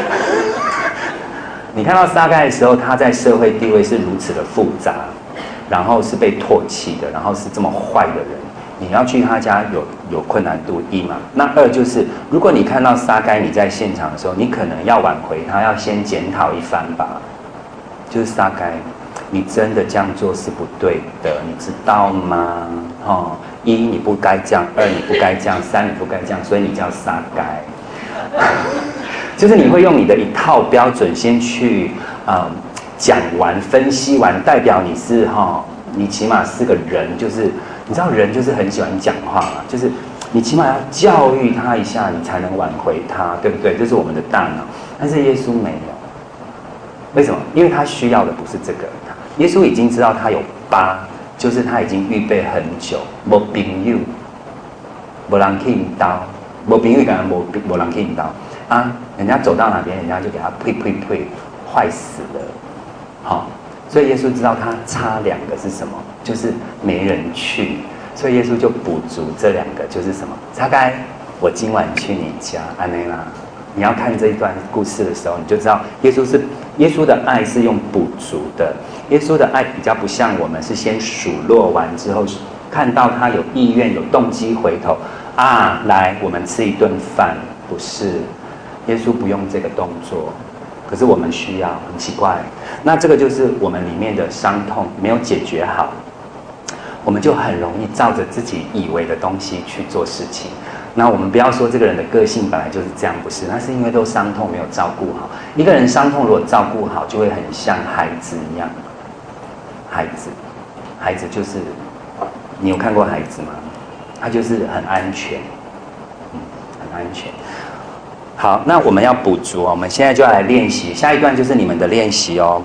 你看到撒该的时候，他在社会地位是如此的复杂。然后是被唾弃的，然后是这么坏的人，你要去他家有有困难度一嘛？那二就是，如果你看到撒该你在现场的时候，你可能要挽回他，要先检讨一番吧。就是撒该，你真的这样做是不对的，你知道吗？哦，一你不该这样，二你不该这样，三你不该这样，所以你叫撒该。就是你会用你的一套标准先去啊。嗯讲完、分析完，代表你是哈，你起码是个人，就是你知道人就是很喜欢讲话嘛，就是你起码要教育他一下，你才能挽回他，对不对？这是我们的大脑，但是耶稣没有，为什么？因为他需要的不是这个，耶稣已经知道他有八，就是他已经预备很久，没朋友，没人去引导，没朋友感觉没没人去引导啊，人家走到哪边，人家就给他呸呸呸，坏死了。好，所以耶稣知道他差两个是什么，就是没人去，所以耶稣就补足这两个，就是什么？撒该，我今晚去你家，安内拉。你要看这一段故事的时候，你就知道耶稣是耶稣的爱是用补足的。耶稣的爱比较不像我们是先数落完之后，看到他有意愿、有动机回头啊，来我们吃一顿饭，不是？耶稣不用这个动作。可是我们需要，很奇怪。那这个就是我们里面的伤痛没有解决好，我们就很容易照着自己以为的东西去做事情。那我们不要说这个人的个性本来就是这样，不是？那是因为都伤痛没有照顾好。一个人伤痛如果照顾好，就会很像孩子一样。孩子，孩子就是，你有看过孩子吗？他就是很安全，嗯，很安全。好，那我们要补足哦。我们现在就要来练习，下一段就是你们的练习哦。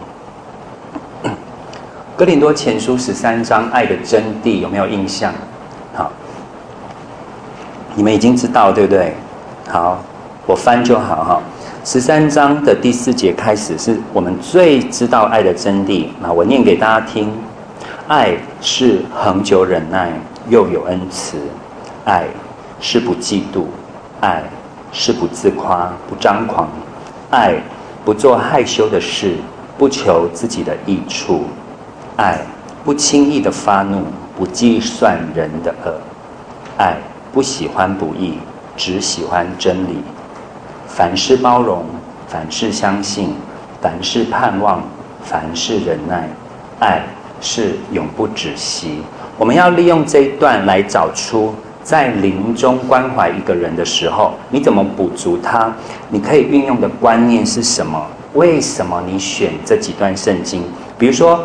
哥林多前书十三章爱的真谛有没有印象？好，你们已经知道对不对？好，我翻就好哈。十三章的第四节开始是我们最知道爱的真谛。那我念给大家听：爱是恒久忍耐，又有恩慈；爱是不嫉妒；爱是不自夸，不张狂；爱不做害羞的事，不求自己的益处；爱不轻易的发怒，不计算人的恶；爱不喜欢不义，只喜欢真理。凡事包容，凡事相信，凡事盼望，凡事忍耐。爱是永不止息。我们要利用这一段来找出在临终关怀一个人的时候，你怎么补足他？你可以运用的观念是什么？为什么你选这几段圣经？比如说，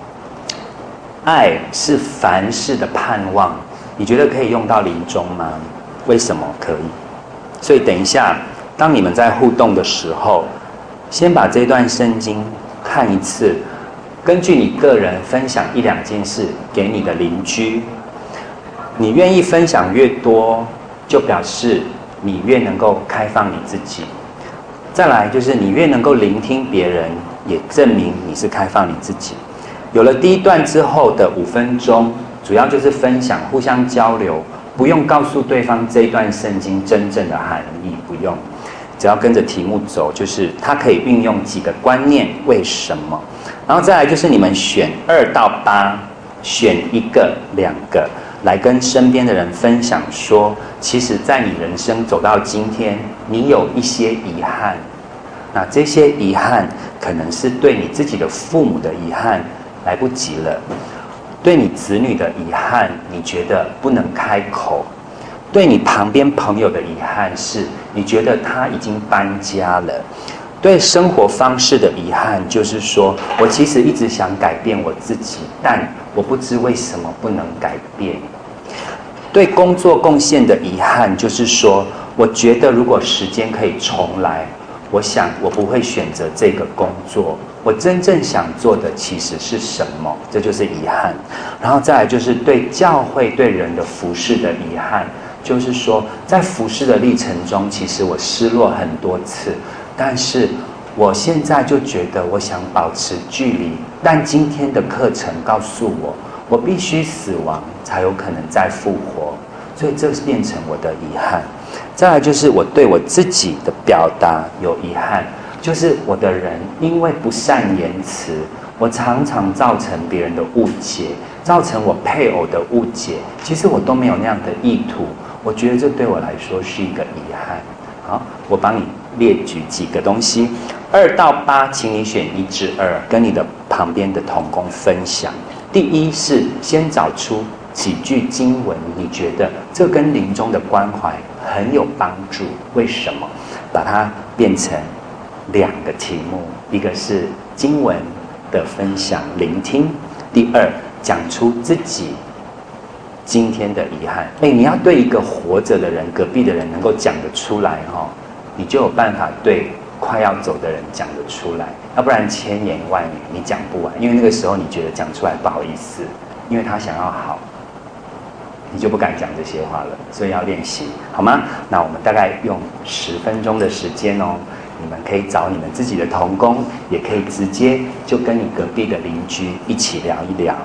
爱是凡事的盼望，你觉得可以用到临终吗？为什么可以？所以等一下，当你们在互动的时候，先把这段圣经看一次， 根据你个人分享一两件事给你的邻居。你愿意分享越多，就表示你越能够开放你自己。再来就是你越能够聆听别人，也证明你是开放你自己。有了第一段之后的五分钟，主要就是分享，互相交流，不用告诉对方这一段圣经真正的含义，不用，只要跟着题目走，就是它可以运用几个观念，为什么？然后再来就是你们选二到八，选一个、两个。来跟身边的人分享说，其实在你人生走到今天，你有一些遗憾，那这些遗憾可能是对你自己的父母的遗憾，来不及了；对你子女的遗憾，你觉得不能开口；对你旁边朋友的遗憾是，你觉得他已经搬家了；对生活方式的遗憾，就是说我其实一直想改变我自己，但我不知为什么不能改变。对工作贡献的遗憾，就是说我觉得如果时间可以重来，我想我不会选择这个工作，我真正想做的其实是什么，这就是遗憾。然后再来就是对教会对人的服侍的遗憾，就是说在服侍的历程中，其实我失落很多次，但是我现在就觉得我想保持距离，但今天的课程告诉我，我必须死亡才有可能再复活，所以这变成我的遗憾。再来就是我对我自己的表达有遗憾，就是我的人因为不善言辞，我常常造成别人的误解，造成我配偶的误解，其实我都没有那样的意图，我觉得这对我来说是一个遗憾。好，我帮你列举几个东西，二到八，请你选一至二，跟你的旁边的同工分享。第一是先找出几句经文，你觉得这跟临终的关怀很有帮助，为什么？把它变成两个题目，一个是经文的分享聆听，第二讲出自己今天的遗憾。哎，你要对一个活着的人，隔壁的人能够讲得出来哈，你就有办法对快要走的人讲得出来，要不然千言万语你讲不完，因为那个时候你觉得讲出来不好意思，因为他想要好，你就不敢讲这些话了，所以要练习，好吗？那我们大概用十分钟的时间哦，你们可以找你们自己的同工，也可以直接就跟你隔壁的邻居一起聊一聊。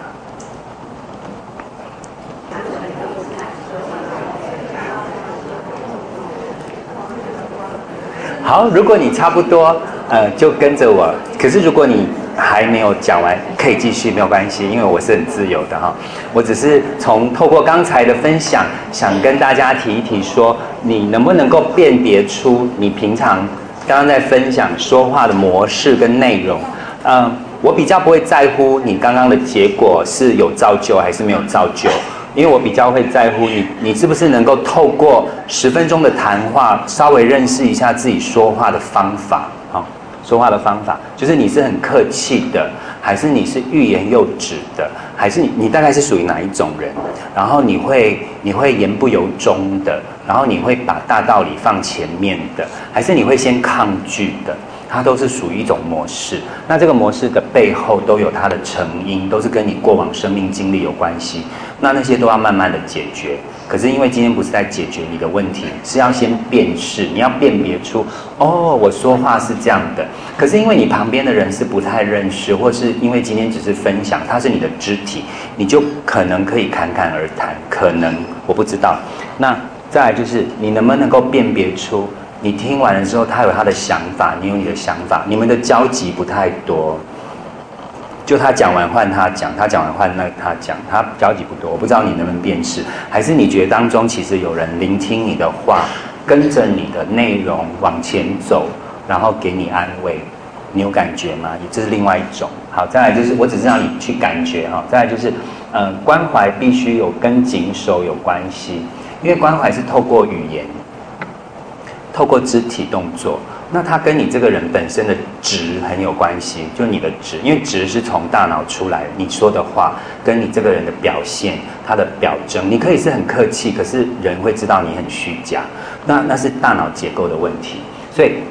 好，如果你差不多，呃，就跟着我。可是如果你还没有讲完，可以继续，没有关系，因为我是很自由的哈。我只是从透过刚才的分享，想跟大家提一提说，你能不能够辨别出你平常刚刚在分享说话的模式跟内容？嗯、呃，我比较不会在乎你刚刚的结果是有造就还是没有造就。因为我比较会在乎你，你是不是能够透过十分钟的谈话，稍微认识一下自己说话的方法，好，说话的方法，就是你是很客气的，还是你是欲言又止的，还是你你大概是属于哪一种人？然后你会你会言不由衷的，然后你会把大道理放前面的，还是你会先抗拒的？它都是属于一种模式，那这个模式的背后都有它的成因，都是跟你过往生命经历有关系。那那些都要慢慢的解决。可是因为今天不是在解决你的问题，是要先辨识，你要辨别出，哦，我说话是这样的。可是因为你旁边的人是不太认识，或是因为今天只是分享，他是你的肢体，你就可能可以侃侃而谈，可能我不知道。那再来就是你能不能够辨别出？你听完了之后，他有他的想法，你有你的想法，你们的交集不太多。就他讲完换他讲，他讲完换那他讲，他交集不多。我不知道你能不能辨识，还是你觉得当中其实有人聆听你的话，跟着你的内容往前走，然后给你安慰，你有感觉吗？这是另外一种。好，再来就是我只是让你去感觉哈。再来就是，呃，关怀必须有跟谨守有关系，因为关怀是透过语言。透过肢体动作，那它跟你这个人本身的质很有关系，就你的质，因为质是从大脑出来的，你说的话跟你这个人的表现，他的表征，你可以是很客气，可是人会知道你很虚假，那那是大脑结构的问题。所以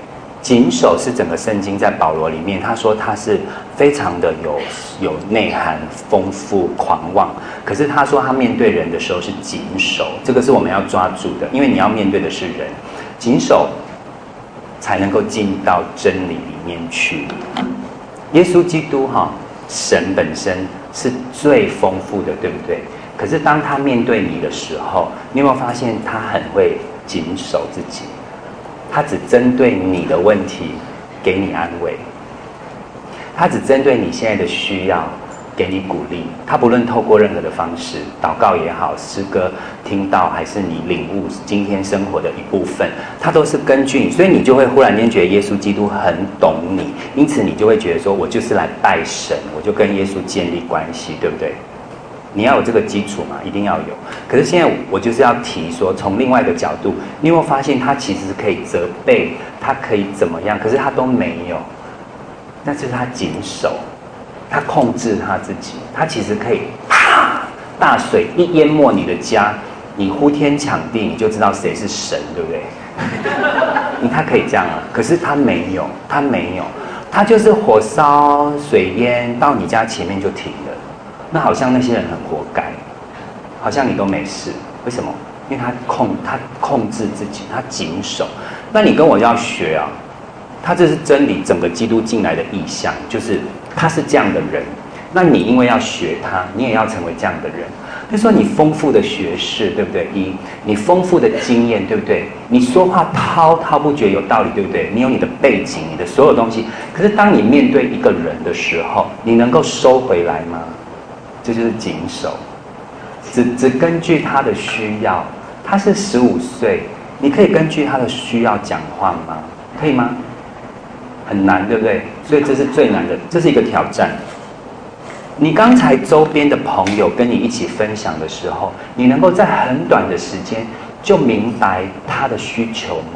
谨守是整个圣经在保罗里面，他说他是非常的有有内涵、丰富、狂妄。可是他说他面对人的时候是谨守，这个是我们要抓住的，因为你要面对的是人，谨守才能够进到真理里面去。耶稣基督哈，神本身是最丰富的，对不对？可是当他面对你的时候，你有没有发现他很会谨守自己？他只针对你的问题给你安慰，他只针对你现在的需要给你鼓励。他不论透过任何的方式，祷告也好，诗歌听到，还是你领悟今天生活的一部分，他都是根据你，所以你就会忽然间觉得耶稣基督很懂你，因此你就会觉得说，我就是来拜神，我就跟耶稣建立关系，对不对？你要有这个基础嘛，一定要有。可是现在我就是要提说，从另外一个角度，你有没有发现他其实可以责备，他可以怎么样，可是他都没有。那就是他谨守，他控制他自己，他其实可以啪，大水一淹没你的家，你呼天抢地，你就知道谁是神，对不对？他可以这样啊，可是他没有，他没有，他就是火烧水淹到你家前面就停了。那好像那些人很活该，好像你都没事，为什么？因为他控他控制自己，他谨守。那你跟我要学啊，他这是真理，整个基督进来的意象，就是他是这样的人。那你因为要学他，你也要成为这样的人。就说你丰富的学识，对不对？一，你丰富的经验，对不对？你说话滔滔不绝，有道理，对不对？你有你的背景，你的所有东西。可是当你面对一个人的时候，你能够收回来吗？这就是谨守，只只根据他的需要。他是十五岁，你可以根据他的需要讲话吗？可以吗？很难，对不对？所以这是最难的，这是一个挑战。你刚才周边的朋友跟你一起分享的时候，你能够在很短的时间就明白他的需求吗？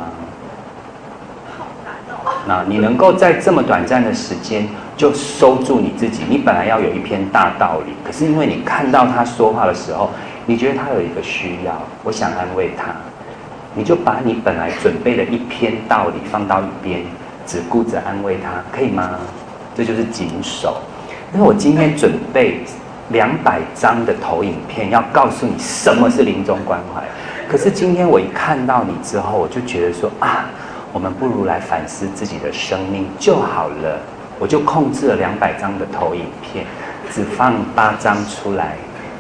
那你能够在这么短暂的时间就收住你自己？你本来要有一篇大道理，可是因为你看到他说话的时候，你觉得他有一个需要，我想安慰他，你就把你本来准备的一篇道理放到一边，只顾着安慰他，可以吗？这就是谨守。因为我今天准备两百张的投影片，要告诉你什么是临终关怀。可是今天我一看到你之后，我就觉得说啊，我们不如来反思自己的生命就好了。我就控制了两百张的投影片，只放八张出来，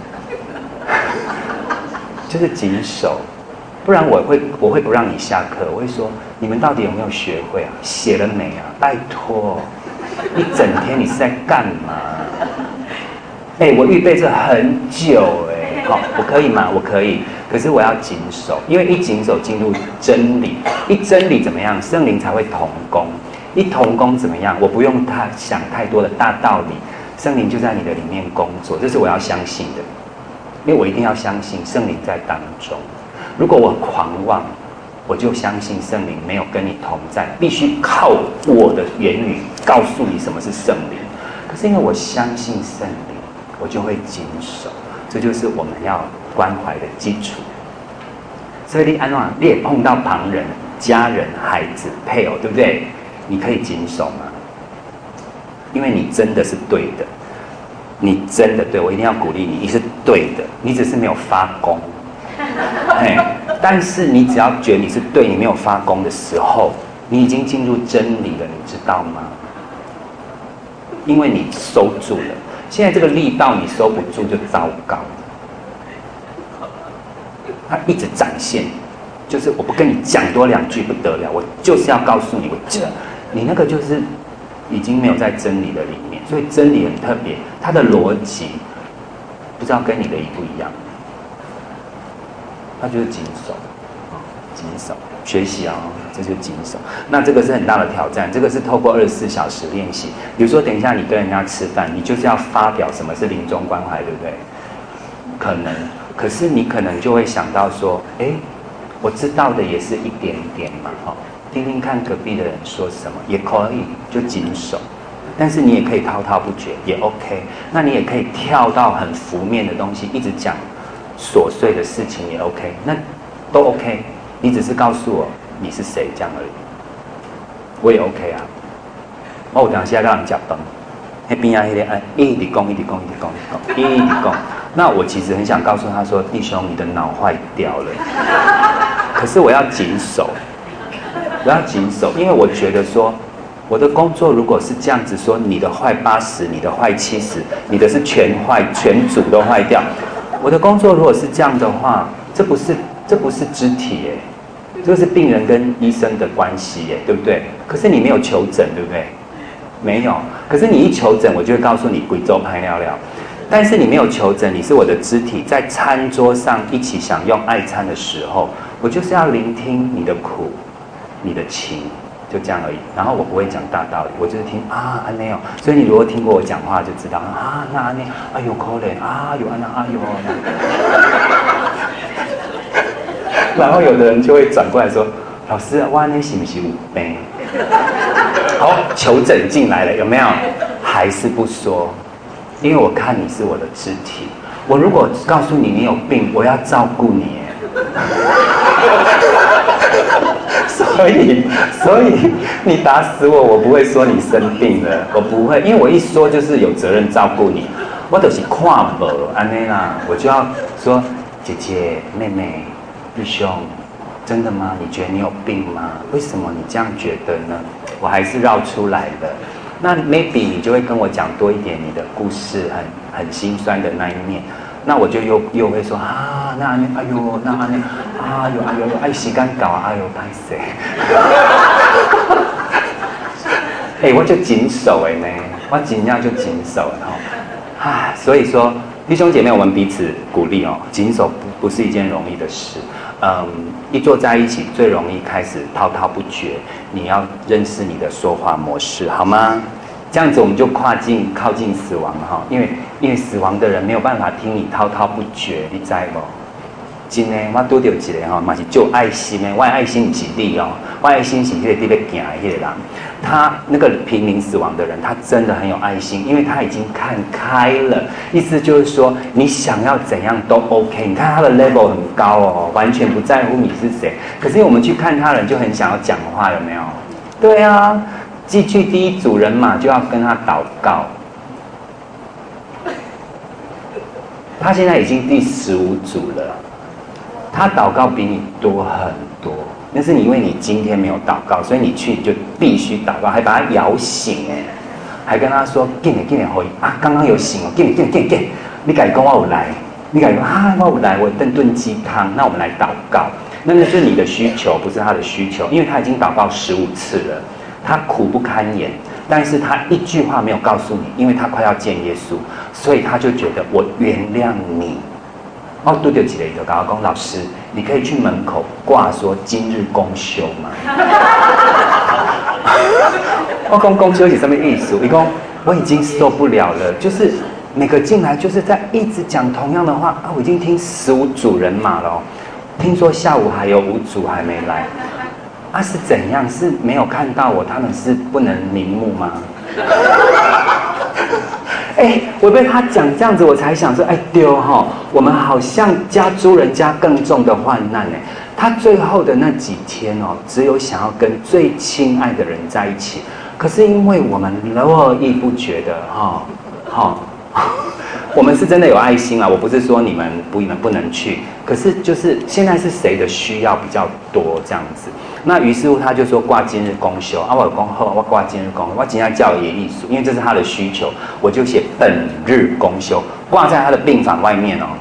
就是谨守。不然我会我会不让你下课，我会说你们到底有没有学会啊？写了没啊？拜托，一整天你是在干嘛？哎、欸，我预备这很久哎、欸，好，我可以吗？我可以，可是我要谨守，因为一谨守进入真理，一真理怎么样？圣灵才会同工，一同工怎么样？我不用他想太多的大道理，圣灵就在你的里面工作，这是我要相信的，因为我一定要相信圣灵在当中。如果我狂妄，我就相信圣灵没有跟你同在，必须靠我的言语告诉你什么是圣灵。可是因为我相信圣灵，我就会谨守，这就是我们要关怀的基础。所以你安怎，你也碰到旁人、家人、孩子、配偶，对不对？你可以谨守吗？因为你真的是对的，你真的对，我一定要鼓励你，你是对的，你只是没有发功。嘿，但是你只要觉得你是对，你没有发功的时候，你已经进入真理了，你知道吗？因为你收住了，现在这个力道你收不住就糟糕了。它一直展现，就是我不跟你讲多两句不得了，我就是要告诉你，我这你那个就是已经没有在真理的里面，所以真理很特别，它的逻辑不知道跟你的一不一样。它就是谨守，谨守学习啊、哦，这就是谨守。那这个是很大的挑战，这个是透过二十四小时练习。比如说，等一下你跟人家吃饭，你就是要发表什么是临终关怀，对不对？可能，可是你可能就会想到说，哎，我知道的也是一点点嘛，哈、哦，听听看隔壁的人说什么也可以，就谨守。但是你也可以滔滔不绝，也 OK。那你也可以跳到很浮面的东西，一直讲。琐碎的事情也 OK， 那都 OK， 你只是告诉我你是谁这样而已。 我也 OK 啊。我有当时在跟人吃饭，那边啊那个哎一直讲一直讲一直讲一直讲一直讲，那我其实很想告诉他说，弟兄，你的脑坏掉了。可是我要谨守，我要谨守，因为我觉得说。我的工作如果是这样子说，你的坏八十，你的坏七十，你的是全坏，全组都坏掉。我的工作如果是这样的话，这不是这不是肢体耶，这个是病人跟医生的关系耶，对不对？可是你没有求诊，对不对？没有。可是你一求诊，我就会告诉你贵州拍料料。但是你没有求诊，你是我的肢体，在餐桌上一起享用爱餐的时候，我就是要聆听你的苦，你的情。就这样而已，然后我不会讲大道理，我就是听啊安内哦，所以你如果听过我讲话就知道啊那安内，哎呦可怜啊有安那啊呦，然后有的人就会转过来说，老师我安内是不是有病？好，求诊进来了有没有？还是不说，因为我看你是我的肢体，我如果告诉你你有病，我要照顾你。所以，所以你打死我，我不会说你生病了，我不会，因为我一说就是有责任照顾你，我就是看无安内啦，我就要说姐姐、妹妹、弟兄，真的吗？你觉得你有病吗？为什么你这样觉得呢？我还是绕出来了。那 maybe 你就会跟我讲多一点你的故事，很很心酸的那一面。那我就又又会说啊，那安尼，哎呦，那安尼，哎呦，哎呦，哎时间到啊，哎呦，歹势。哎、欸，我就谨守哎呢，我尽量就谨守了哈。啊，所以说弟兄姐妹，我们彼此鼓励哦，谨守不不是一件容易的事。嗯，一坐在一起最容易开始滔滔不绝。你要认识你的说话模式，好吗？这样子我们就跨境靠近死亡了哈，因为因为死亡的人没有办法听你滔滔不绝，你知不？真的，我拄到一个哈，嘛是就爱心的，我的爱心不是你哦，我的爱心是那个在那行的那个人。他那个濒临死亡的人，他真的很有爱心，因为他已经看开了，意思就是说，你想要怎样都 OK。你看他的 level 很高哦，完全不在乎你是谁。可是我们去看他人，就很想要讲话，有没有？对啊。寄去第一组人马就要跟他祷告，他现在已经第十五组了，他祷告比你多很多，那是因为你今天没有祷告，所以你去你就必须祷告，还把他摇醒哎，还跟他说进来进来回啊，刚刚有醒哦，进来进来进来进来，你敢跟我有来，你敢说啊我有来，我炖炖鸡汤，那我们来祷告，那那是你的需求，不是他的需求，因为他已经祷告十五次了。他苦不堪言，但是他一句话没有告诉你，因为他快要见耶稣，所以他就觉得我原谅你。哦，对对，几个就跟我讲，老师，你可以去门口挂说今日公休吗？我讲公休是什么意思？伊讲我已经受不了了，就是每个进来就是在一直讲同样的话啊，我已经听十五组人马了、哦，听说下午还有五组还没来。啊是怎样？是没有看到我？他们是不能瞑目吗？哎、欸，我被他讲这样子，我才想说，哎丢哈，我们好像加诸人家更重的患难哎。他最后的那几天哦，只有想要跟最亲爱的人在一起，可是因为我们络绎不绝的哈，哈。我们是真的有爱心啊！我不是说你们不你们不能去，可是就是现在是谁的需要比较多这样子。那于是乎他就说挂今日公休啊，我有讲好，我挂今日公休，我今天叫也艺术，因为这是他的需求，我就写本日公休，挂在他的病房外面哦。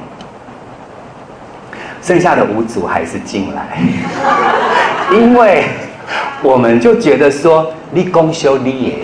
剩下的五组还是进来，因为我们就觉得说你公休你也，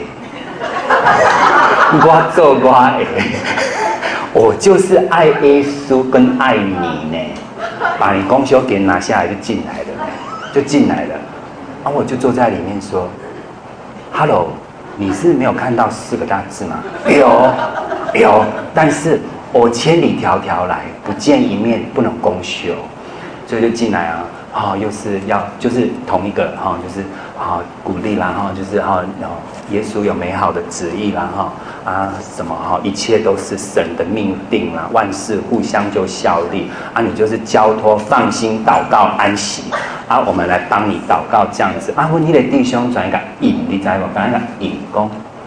我做我的。我就是爱耶稣跟爱你呢，把你公休给拿下来就进来了，就进来了。啊，我就坐在里面说 ：“Hello， 你是没有看到四个大字吗？有，有，但是我千里迢迢来，不见一面，不能公休，所以就进来啊。哦，又是要就是同一个哈、哦，就是好、哦、鼓励啦哈，就是哈哦，耶稣有美好的旨意啦哈啊什么哈，一切都是神的命定啦，万事互相就效力啊，你就是交托、放心、祷告、安息啊，我们来帮你祷告这样子啊，问你的弟兄转一个引，你知道吗？转一个引功，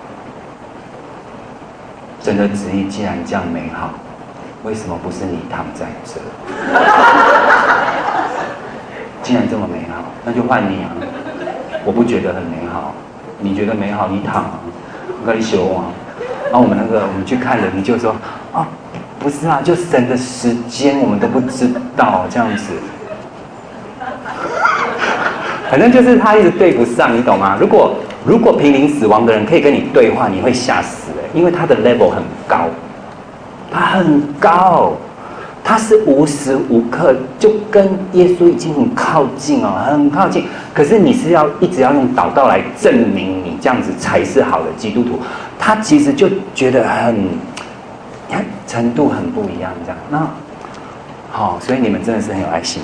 神的旨意既然这样美好，为什么不是你躺在这？既然这么美好，那就换你啊！我不觉得很美好，你觉得美好，你躺啊，我跟你修啊。然后我们那个我们去看人，你就说啊、哦，不是啊，就神的时间我们都不知道这样子。反正就是他一直对不上，你懂吗？如果如果濒临死亡的人可以跟你对话，你会吓死哎、欸，因为他的 level 很高，他很高。他是无时无刻就跟耶稣已经很靠近哦，很靠近。可是你是要一直要用祷告来证明你这样子才是好的基督徒。他其实就觉得很，你看程度很不一样这样。那好、哦，所以你们真的是很有爱心。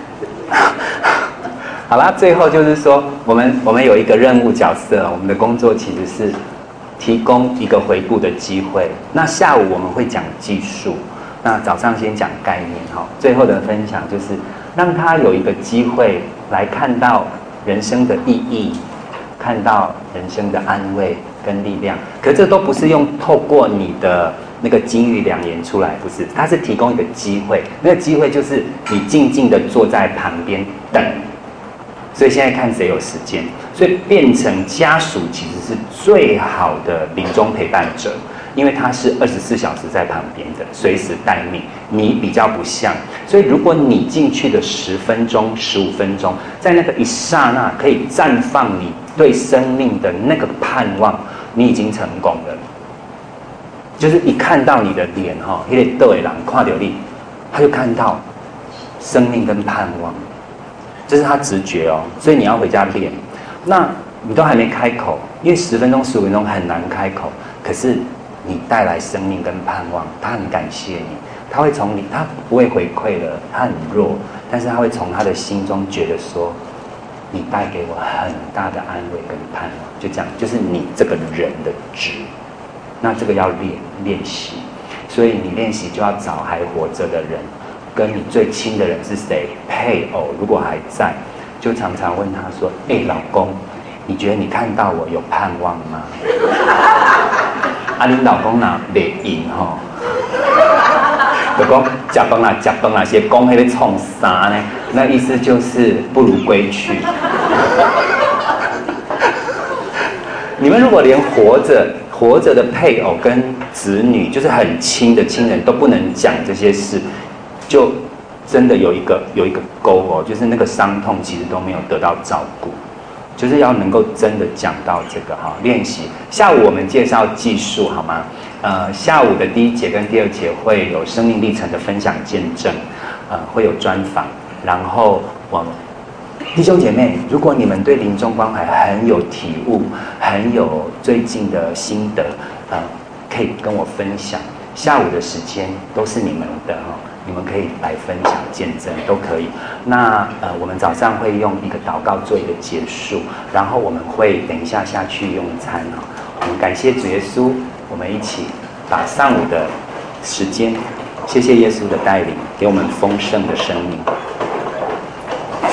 好啦，最后就是说，我们我们有一个任务角色，我们的工作其实是提供一个回顾的机会。那下午我们会讲技术。那早上先讲概念哈，最后的分享就是让他有一个机会来看到人生的意义，看到人生的安慰跟力量。可这都不是用透过你的那个金玉良言出来，不是，它是提供一个机会。那个机会就是你静静的坐在旁边等。所以现在看谁有时间，所以变成家属其实是最好的临终陪伴者。因为他是二十四小时在旁边的，随时待命。你比较不像，所以如果你进去的十分钟、十五分钟，在那个一刹那可以绽放你对生命的那个盼望，你已经成功了。就是一看到你的脸哈，那个对人看到你，他就看到生命跟盼望，这是他直觉哦。所以你要回家练。那你都还没开口，因为十分钟、十五分钟很难开口，可是。你带来生命跟盼望，他很感谢你，他会从你，他不会回馈了，他很弱，但是他会从他的心中觉得说，你带给我很大的安慰跟盼望，就这样，就是你这个人的值。那这个要练练习，所以你练习就要找还活着的人，跟你最亲的人是谁，配偶如果还在，就常常问他说，哎、欸，老公，你觉得你看到我有盼望吗？啊，你老公哪袂赢吼？就讲食饭啦，食饭啦，是讲迄个创啥呢？那意思就是不如归去。你们如果连活着活着的配偶跟子女，就是很亲的亲人都不能讲这些事，就真的有一个有一个沟哦，就是那个伤痛其实都没有得到照顾。就是要能够真的讲到这个哈，练习。下午我们介绍技术好吗？呃，下午的第一节跟第二节会有生命历程的分享见证，呃，会有专访。然后我弟兄姐妹，如果你们对临终关怀很有体悟，很有最近的心得，呃，可以跟我分享。下午的时间都是你们的哈。你们可以来分享见证都可以。那呃，我们早上会用一个祷告做一个结束，然后我们会等一下下去用餐哈。我们感谢主耶稣，我们一起把上午的时间，谢谢耶稣的带领，给我们丰盛的生命。